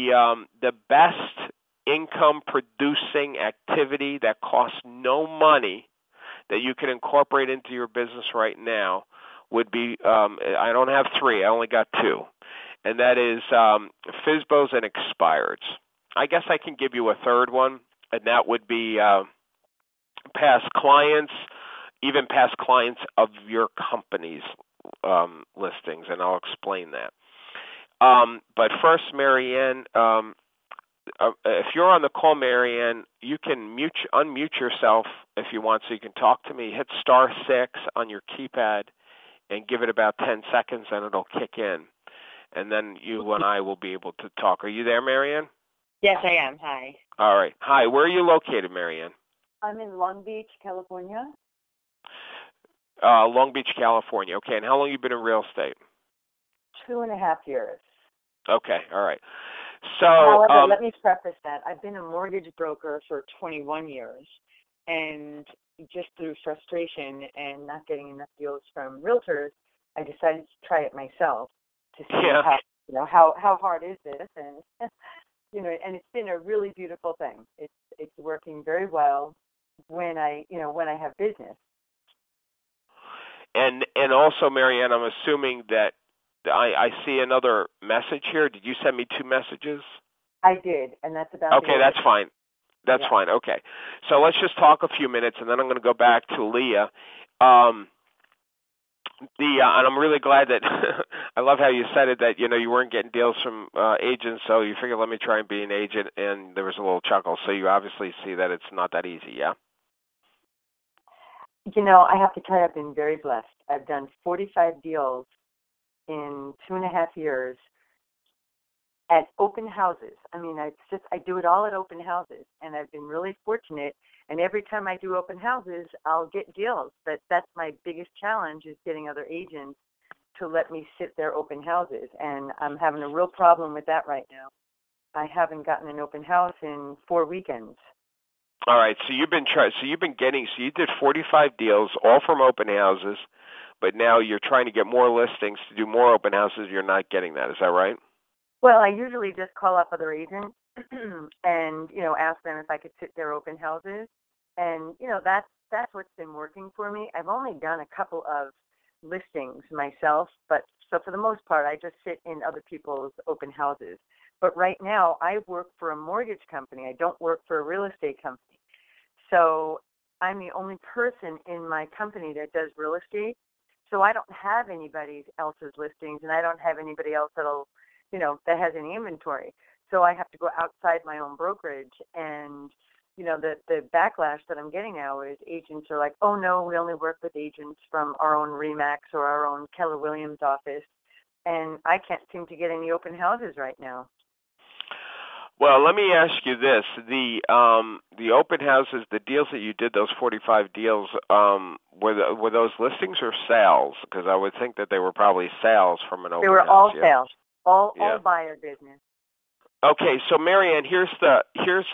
[SPEAKER 1] best income-producing activity that costs no money that you can incorporate into your business right now would be, I don't have 3, I only got 2, and that is FSBOs and expireds. I guess I can give you a third one, and that would be past clients, even past clients of your company's listings, and I'll explain that. But first, Marianne, if you're on the call, Marianne, you can unmute yourself if you want, so you can talk to me. Hit *6 on your keypad and give it about 10 seconds, and it'll kick in. And then you and I will be able to talk. Are you there, Marianne?
[SPEAKER 3] Yes, I am. Hi.
[SPEAKER 1] All right. Hi, where are you located, Marianne?
[SPEAKER 3] I'm in Long Beach, California.
[SPEAKER 1] Long Beach, California. Okay, and how long have you been in real estate?
[SPEAKER 3] 2.5 years.
[SPEAKER 1] Okay, all right. So,
[SPEAKER 3] however, let me preface that. I've been a mortgage broker for 21 years, and just through frustration and not getting enough deals from realtors, I decided to try it myself to see how hard is this, and and it's been a really beautiful thing. It's working very well when I have business.
[SPEAKER 1] And also, Marianne, I'm assuming that I see another message here. Did you send me 2 messages?
[SPEAKER 3] I did, and that's about.
[SPEAKER 1] Okay, that's fine. That's fine. Okay, so let's just talk a few minutes, and then I'm going to go back to Leah. And I'm really glad that I love how you said it, that you weren't getting deals from agents, so you figured let me try and be an agent, and there was a little chuckle. So you obviously see that it's not that easy, yeah?
[SPEAKER 3] I have to tell you, I've been very blessed. I've done 45 deals in 2.5 years at open houses. I mean, I do it all at open houses, and I've been really fortunate. And every time I do open houses, I'll get deals. But that's my biggest challenge, is getting other agents to let me sit their open houses. And I'm having a real problem with that right now. I haven't gotten an open house in 4 weekends.
[SPEAKER 1] All right. So you did 45 deals, all from open houses, but now you're trying to get more listings to do more open houses. You're not getting that. Is that right?
[SPEAKER 3] Well, I usually just call up other agents and, ask them if I could sit their open houses. And, that's what's been working for me. I've only done a couple of listings myself, but so for the most part, I just sit in other people's open houses. But right now, I work for a mortgage company. I don't work for a real estate company. So I'm the only person in my company that does real estate. So I don't have anybody else's listings, and I don't have anybody else that has any inventory. So I have to go outside my own brokerage. And, the backlash that I'm getting now is agents are like, oh, no, we only work with agents from our own RE/MAX or our own Keller Williams office. And I can't seem to get any open houses right now.
[SPEAKER 1] Well, let me ask you this: the open houses, the deals that you did, those 45 deals, were those listings or sales? Because I would think that they were probably sales from an open house.
[SPEAKER 3] They were all sales, all buyer business.
[SPEAKER 1] Okay, so Marianne, here's the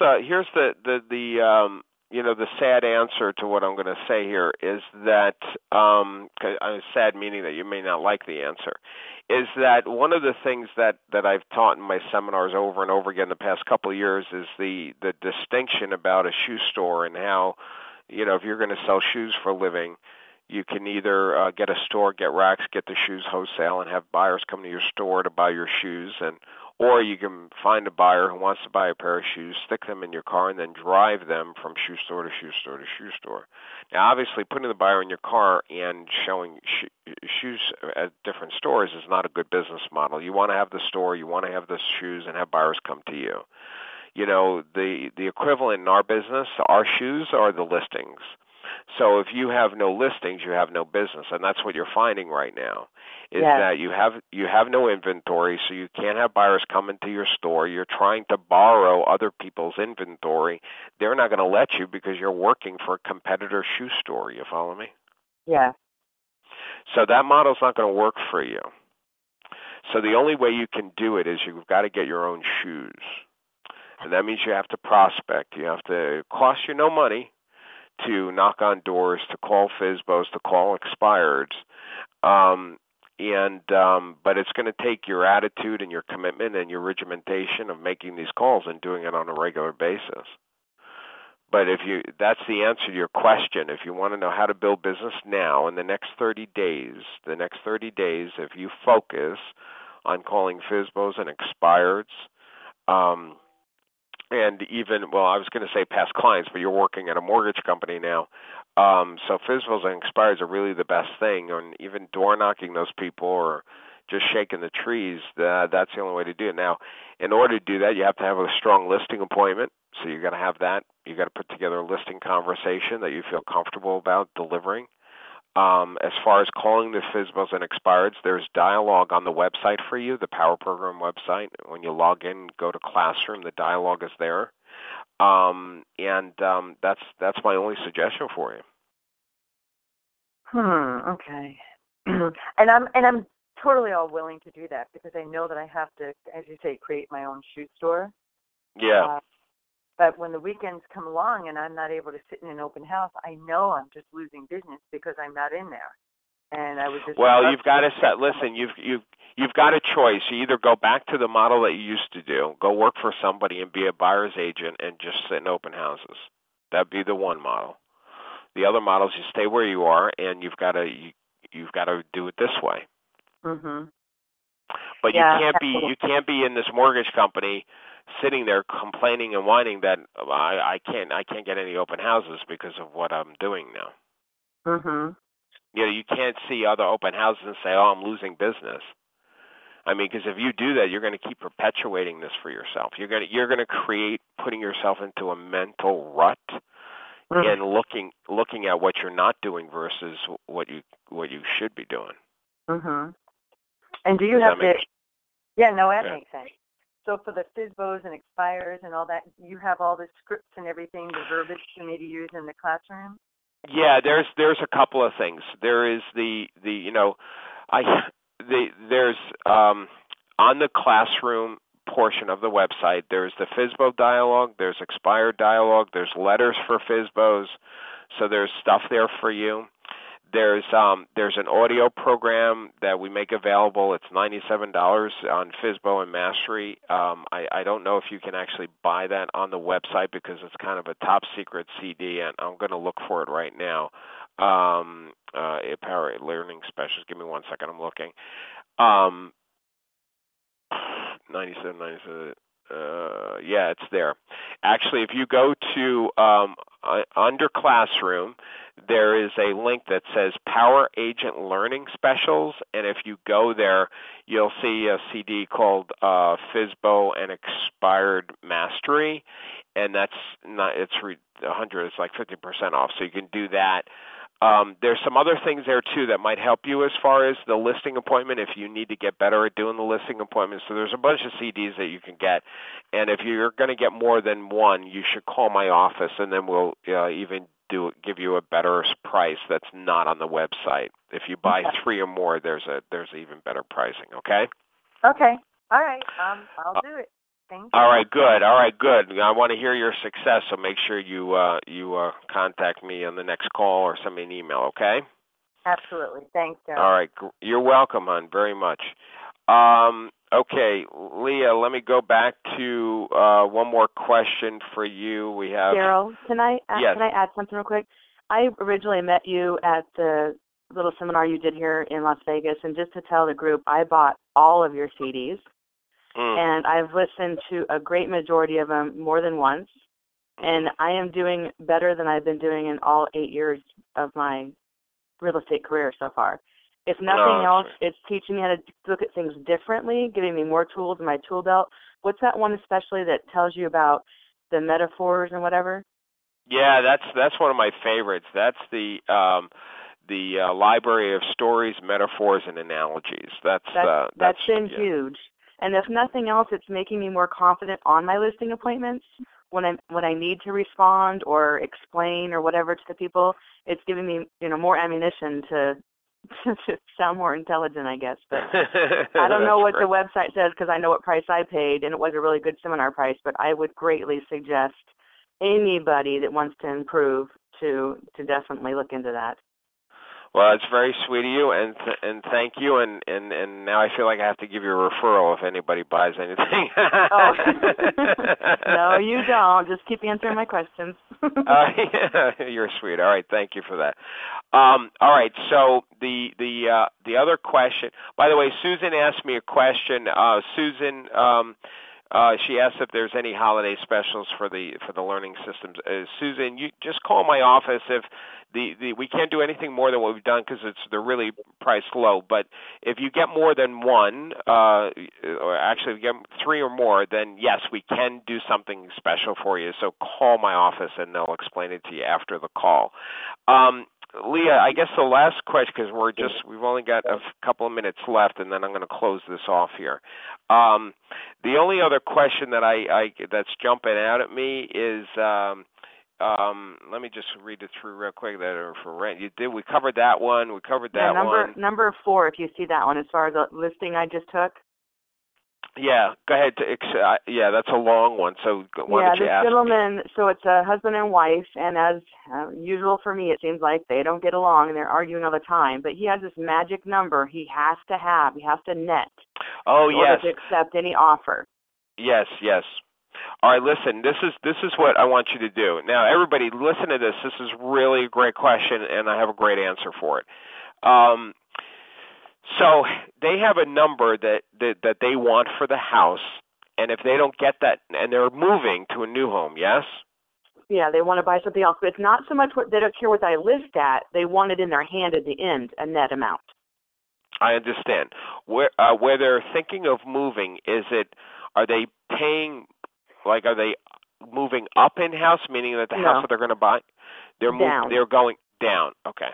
[SPEAKER 1] sad answer to what I'm going to say here is that sad meaning that you may not like the answer, is that one of the things that I've taught in my seminars over and over again the past couple of years is the distinction about a shoe store, and how, if you're going to sell shoes for a living, you can either get a store, get racks, get the shoes wholesale, and have buyers come to your store to buy your shoes, or you can find a buyer who wants to buy a pair of shoes, stick them in your car, and then drive them from shoe store to shoe store to shoe store. Now, obviously, putting the buyer in your car and showing shoes at different stores is not a good business model. You want to have the store, you want to have the shoes, and have buyers come to you. The equivalent in our business, our shoes are the listings. So if you have no listings, you have no business, and that's what you're finding right now, is that you have no inventory, so you can't have buyers come into your store. You're trying to borrow other people's inventory. They're not going to let you because you're working for a competitor shoe store. You follow me?
[SPEAKER 3] Yeah.
[SPEAKER 1] So that model's not going to work for you. So the only way you can do it is you've got to get your own shoes, and that means you have to prospect. You have to cost you no money to knock on doors, to call FSBOs, to call expireds, but it's going to take your attitude and your commitment and your regimentation of making these calls and doing it on a regular basis. But that's the answer to your question. If you want to know how to build business now in the next 30 days, if you focus on calling FSBOs and expireds, and even, I was going to say past clients, but you're working at a mortgage company now. So FSBOs and expireds are really the best thing. And even door knocking those people or just shaking the trees, that's the only way to do it. Now, in order to do that, you have to have a strong listing appointment. So you've got to have that. You've got to put together a listing conversation that you feel comfortable about delivering. As far as calling the FSBOs and expireds, there's dialogue on the website for you, the Power Program website. When you log in, go to Classroom, the dialogue is there. That's my only suggestion for you.
[SPEAKER 3] Okay. and I'm totally all willing to do that because I know that I have to, as you say, create my own shoe store.
[SPEAKER 1] Yeah.
[SPEAKER 3] But when the weekends come along and I'm not able to sit in an open house, I know I'm just losing business because I'm not in there. And I would just
[SPEAKER 1] you've got to set. Listen, you've got a choice. You either go back to the model that you used to do, go work for somebody and be a buyer's agent and just sit in open houses. That'd be the one model. The other model is you stay where you are, and you've got to do it this way.
[SPEAKER 3] Mhm.
[SPEAKER 1] But you can't be in this mortgage company sitting there complaining and whining that I can't get any open houses because of what I'm doing now.
[SPEAKER 3] Mhm.
[SPEAKER 1] You can't see other open houses and say, "Oh, I'm losing business." I mean, because if you do that, you're going to keep perpetuating this for yourself. You're going to create putting yourself into a mental rut and looking at what you're not doing versus what you should be doing.
[SPEAKER 3] Mhm. And do you have the? Yeah, no, that makes sense. So for the FSBOs and expires and all that, you have all the scripts and everything, the verbiage for me to use in the classroom?
[SPEAKER 1] Yeah, there's a couple of things. There is there's on the classroom portion of the website, there's the FSBO dialogue, there's expired dialogue, there's letters for FSBOs, so there's stuff there for you. There's an audio program that we make available. It's $97 on FSBO and Mastery. I don't know if you can actually buy that on the website because it's kind of a top secret CD, and I'm going to look for it right now. Power Learning Specials. Give me 1 second. I'm looking. 97. Yeah, it's there. Actually, if you go to under Classroom, there is a link that says Power Agent Learning Specials, and if you go there, you'll see a CD called FSBO and Expired Mastery, and it's 100. It's like 50% off, so you can do that. There's some other things there, too, that might help you as far as the listing appointment if you need to get better at doing the listing appointments. So there's a bunch of CDs that you can get. And if you're going to get more than one, you should call my office, and then we'll even give you a better price that's not on the website. If you buy 3 or more, there's even better pricing, okay?
[SPEAKER 3] Okay. All right. I'll do it. Thank you.
[SPEAKER 1] All right, good. I want to hear your success, so make sure you contact me on the next call or send me an email, okay?
[SPEAKER 3] Absolutely. Thanks, Daryl.
[SPEAKER 1] All right. You're welcome, hon, very much. Okay, Leah, let me go back to one more question for you. We have
[SPEAKER 2] Daryl, can I add something real quick? I originally met you at the little seminar you did here in Las Vegas, and just to tell the group, I bought all of your CDs. And I've listened to a great majority of them more than once, and I am doing better than I've been doing in all 8 years of my real estate career so far. If nothing else, it's teaching me how to look at things differently, giving me more tools in my tool belt. What's that one especially that tells you about the metaphors and whatever?
[SPEAKER 1] Yeah, that's one of my favorites. That's the library of stories, metaphors, and analogies. That's
[SPEAKER 2] been huge. And if nothing else, it's making me more confident on my listing appointments when I need to respond or explain or whatever to the people. It's giving me more ammunition to sound more intelligent, I guess. But I don't know what the website says because I know what price I paid, and it was a really good seminar price. But I would greatly suggest anybody that wants to improve to definitely look into that.
[SPEAKER 1] Well, it's very sweet of you, and thank you, and now I feel like I have to give you a referral if anybody buys anything.
[SPEAKER 2] Oh. No, you don't. Just keep answering my questions.
[SPEAKER 1] Yeah, you're sweet. All right, thank you for that. All right, so the other question. By the way, Susan asked me a question. Susan, she asked if there's any holiday specials for the learning systems. Susan, you just call my office if we can't do anything more than what we've done because they're really priced low. But if you get more than one, or actually if you get 3 or more, then yes, we can do something special for you. So call my office and they'll explain it to you after the call. Leah, I guess the last question, because we've only got a couple of minutes left, and then I'm going to close this off here. The only other question that that's jumping out at me is, let me just read it through real quick. That are for rent. We covered that one. We covered that one.
[SPEAKER 2] Number 4, if you see that one, as far as the listing I just took.
[SPEAKER 1] Yeah, go ahead. Yeah, that's a long one. So why don't you ask?
[SPEAKER 2] This gentleman, so it's a husband and wife, and as usual for me, it seems like they don't get along and they're arguing all the time. But he has this magic number he has to have. He has to net.
[SPEAKER 1] Oh,
[SPEAKER 2] in
[SPEAKER 1] yes.
[SPEAKER 2] order to accept any offer.
[SPEAKER 1] Yes. All right, listen, this is what I want you to do. Now, everybody, listen to this. This is really a great question, and I have a great answer for it. So they have a number that they want for the house, and if they don't get that, and they're moving to a new home, yes?
[SPEAKER 2] Yeah, they want to buy something else, but it's not so much they don't care what I list at. They want it in their hand at the end, a net amount.
[SPEAKER 1] I understand. Where they're thinking of moving, are they paying, like, are they moving up in house, meaning that the house that they're going to buy, they're going down. Okay.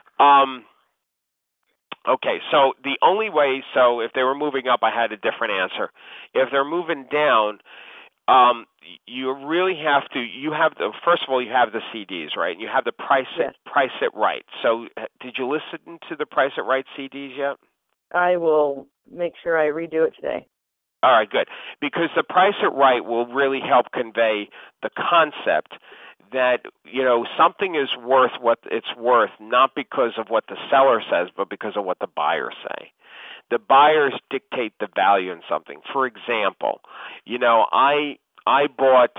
[SPEAKER 1] Okay, so the only way, so if they were moving up, I had a different answer. If they're moving down, you really have to, first of all, you have the CDs, right? And you have the Price It Right. So did you listen to the Price It Right CDs yet?
[SPEAKER 2] I will make sure I redo it today.
[SPEAKER 1] All right, good. Because the Price It Right will really help convey the concept that, something is worth what it's worth, not because of what the seller says, but because of what the buyers say. The buyers dictate the value in something. For example, I bought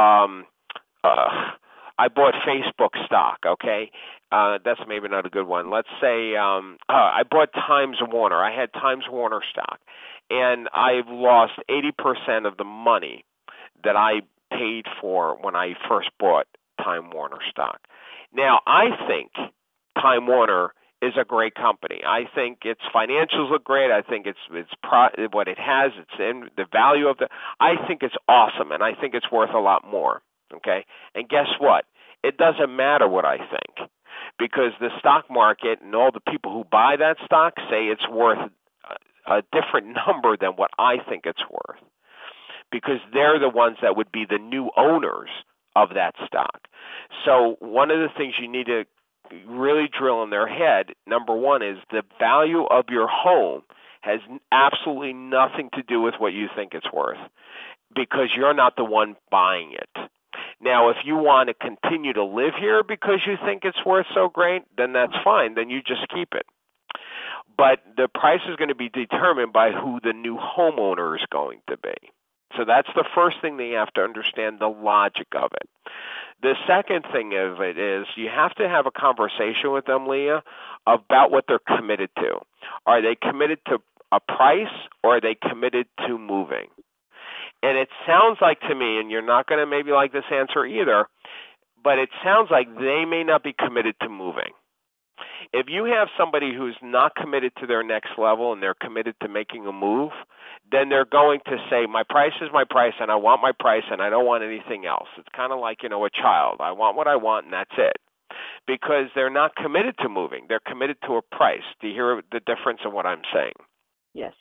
[SPEAKER 1] Facebook stock, okay? That's maybe not a good one. Let's say I bought Times Warner. I had Times Warner stock, and I've lost 80% of the money that I paid for when I first bought Time Warner stock. Now, I think Time Warner is a great company. I think its financials look great. I think it's what it has. It's in the value of I think it's awesome, and I think it's worth a lot more. Okay, and guess what? It doesn't matter what I think, because the stock market and all the people who buy that stock say it's worth a different number than what I think it's worth, because they're the ones that would be the new owners of that stock. So one of the things you need to really drill in their head, number one, is the value of your home has absolutely nothing to do with what you think it's worth, because you're not the one buying it. Now, if you want to continue to live here because you think it's worth so great, then that's fine. Then you just keep it. But the price is going to be determined by who the new homeowner is going to be. So that's the first thing that you have to understand, the logic of it. The second thing of it is you have to have a conversation with them, Leah, about what they're committed to. Are they committed to a price, or are they committed to moving? And it sounds like to me, and you're not going to maybe like this answer either, but it sounds like they may not be committed to moving. If you have somebody who's not committed to their next level and they're committed to making a move, then they're going to say, my price is my price, and I want my price, and I don't want anything else. It's kind of like, a child. I want what I want, and that's it. Because they're not committed to moving. They're committed to a price. Do you hear the difference in what I'm saying?
[SPEAKER 2] Yes.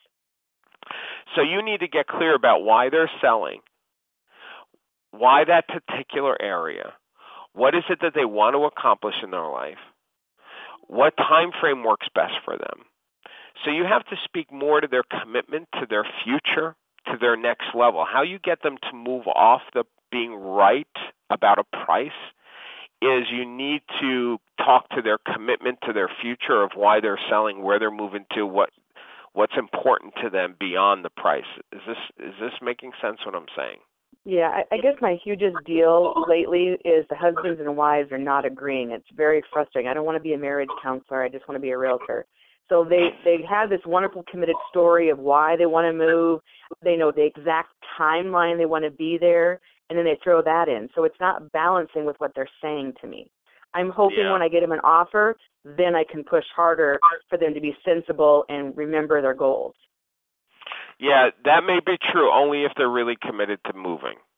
[SPEAKER 1] So you need to get clear about why they're selling, why that particular area, what is it that they want to accomplish in their life, what time frame works best for them. So you have to speak more to their commitment, to their future, to their next level. How you get them to move off the being right about a price is you need to talk to their commitment to their future of why they're selling, where they're moving to, what's important to them beyond the price. Is this making sense what I'm saying?
[SPEAKER 2] Yeah, I guess my hugest deal lately is the husbands and wives are not agreeing. It's very frustrating. I don't want to be a marriage counselor. I just want to be a realtor. So they have this wonderful committed story of why they want to move. They know the exact timeline they want to be there, and then they throw that in. So it's not balancing with what they're saying to me. I'm hoping when I get them an offer, then I can push harder for them to be sensible and remember their goals.
[SPEAKER 1] Yeah, that may be true only if they're really committed to moving.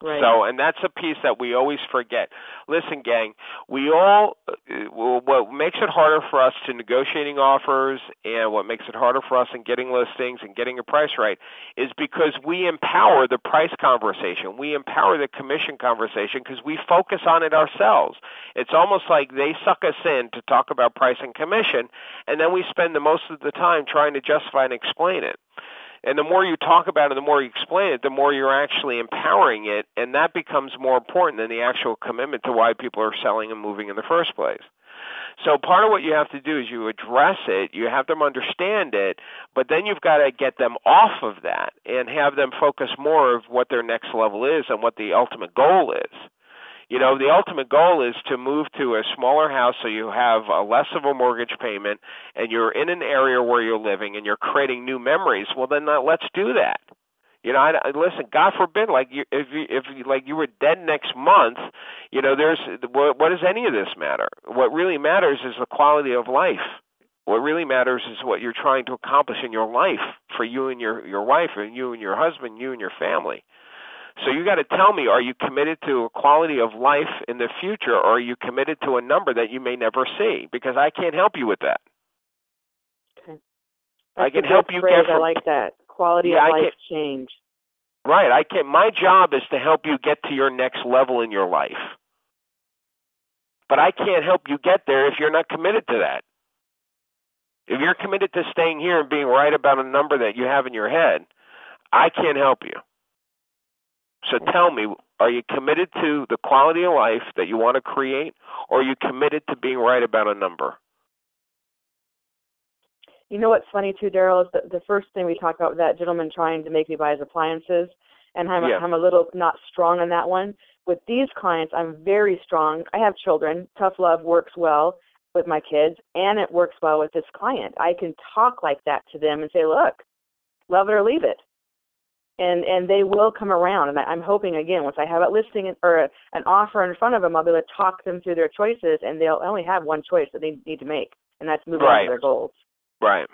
[SPEAKER 2] Right.
[SPEAKER 1] So, and that's a piece that we always forget. Listen, gang, we all, what makes it harder for us to negotiating offers and what makes it harder for us in getting listings and getting a price right is because we empower the price conversation. We empower the commission conversation because we focus on it ourselves. It's almost like they suck us in to talk about price and commission, and then we spend the most of the time trying to justify and explain it. And the more you talk about it, the more you explain it, the more you're actually empowering it, and that becomes more important than the actual commitment to why people are selling and moving in the first place. So part of what you have to do is you address it, you have them understand it, but then you've got to get them off of that and have them focus more of what their next level is and what the ultimate goal is. You know, the ultimate goal is to move to a smaller house so you have less of a mortgage payment and you're in an area where you're living and you're creating new memories. Well, then let's do that. You know, listen, God forbid, like if you were dead next month, you know, what does any of this matter? What really matters is the quality of life. What really matters is what you're trying to accomplish in your life for you and your wife and you and your husband, you and your family. So you got to tell me, are you committed to a quality of life in the future, or are you committed to a number that you may never see? Because I can't help you with that.
[SPEAKER 2] Okay.
[SPEAKER 1] I can help you get from,
[SPEAKER 2] I like that. Quality of life change.
[SPEAKER 1] Right. My job is to help you get to your next level in your life. But I can't help you get there if you're not committed to that. If you're committed to staying here and being right about a number that you have in your head, I can't help you. So tell me, are you committed to the quality of life that you want to create, or are you committed to being right about a number?
[SPEAKER 2] You know what's funny too, Daryl, is the first thing we talked about with that gentleman trying to make me buy his appliances, and I'm a little not strong on that one. With these clients, I'm very strong. I have children. Tough love works well with my kids, and it works well with this client. I can talk like that to them and say, look, love it or leave it. And they will come around. And I'm hoping, again, once I have a listing or an offer in front of them, I'll be able to talk them through their choices, and they'll only have one choice that they need to make, and that's moving on to their goals.
[SPEAKER 1] Right.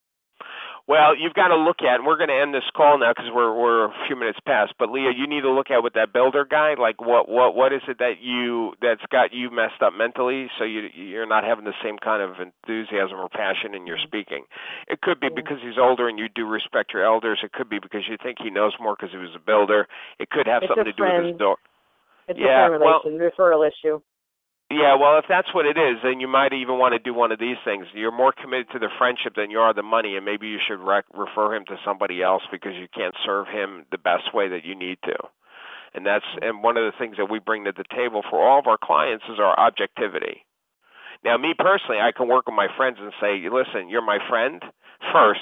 [SPEAKER 1] Well, you've got to look at, and we're going to end this call now because we're a few minutes past. But Leah, you need to look at with that builder guy. Like, what is it that's got you messed up mentally? So you're not having the same kind of enthusiasm or passion in your speaking. It could be because he's older and you do respect your elders. It could be because you think he knows more because he was a builder. It could have something to do with his door.
[SPEAKER 2] It's a friend relation, referral issue.
[SPEAKER 1] Yeah, well, if that's what it is, then you might even want to do one of these things. You're more committed to the friendship than you are the money, and maybe you should refer him to somebody else because you can't serve him the best way that you need to. And one of the things that we bring to the table for all of our clients is our objectivity. Now, me personally, I can work with my friends and say, listen, you're my friend first,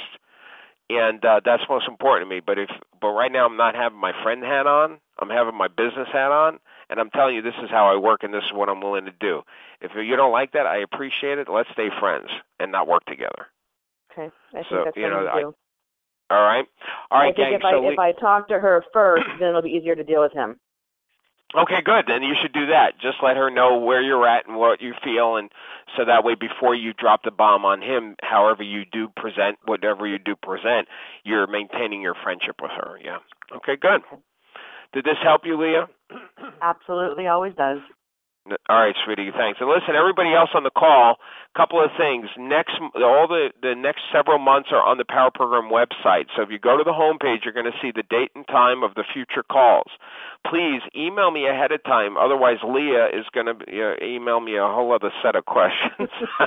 [SPEAKER 1] and that's most important to me. But right now I'm not having my friend hat on, I'm having my business hat on. And I'm telling you, this is how I work, and this is what I'm willing to do. If you don't like that, I appreciate it. Let's stay friends and not work together.
[SPEAKER 2] Okay. I think that's what you do.
[SPEAKER 1] All right. All right, gang.
[SPEAKER 2] If I talk to her first, then it'll be easier to deal with him.
[SPEAKER 1] Okay, good. Then you should do that. Just let her know where you're at and what you feel, and so that way before you drop the bomb on him, however you do present, whatever you do present, you're maintaining your friendship with her. Yeah. Okay, good. Okay. Did this help you, Leah?
[SPEAKER 2] Absolutely, always does.
[SPEAKER 1] All right, sweetie, thanks. And listen, everybody else on the call, a couple of things. The next several months are on the Power Program website. So if you go to the homepage, you're going to see the date and time of the future calls. Please email me ahead of time. Otherwise, Leah is going to email me a whole other set of questions.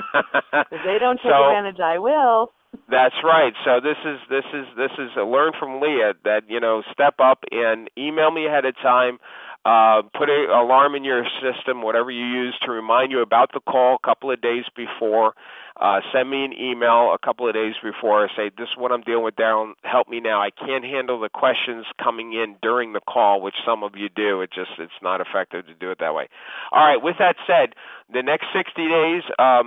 [SPEAKER 2] If they don't take advantage, I will.
[SPEAKER 1] That's right. So this is a learn from Leah that, step up and email me ahead of time. Put an alarm in your system, whatever you use, to remind you about the call a couple of days before. Send me an email a couple of days before. Say, this is what I'm dealing with, Darryl. Help me now. I can't handle the questions coming in during the call, which some of you do. It's not effective to do it that way. All right. With that said, the next 60 days,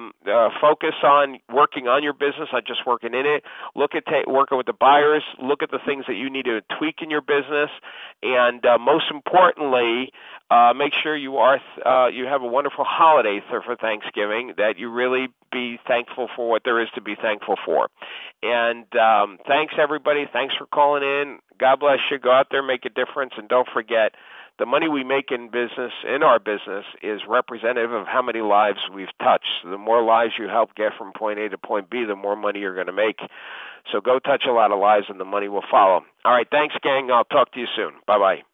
[SPEAKER 1] focus on working on your business, not just working in it. Look at working with the buyers. Look at the things that you need to tweak in your business. And most importantly, make sure you have a wonderful holiday for Thanksgiving, that you really be thankful for what there is to be thankful for. And thanks, everybody. Thanks for calling in. God bless you. Go out there, make a difference, and don't forget the money we make in our business, is representative of how many lives we've touched. So the more lives you help get from point A to point B, the more money you're going to make. So go touch a lot of lives and the money will follow. All right, thanks, gang. I'll talk to you soon. Bye-bye.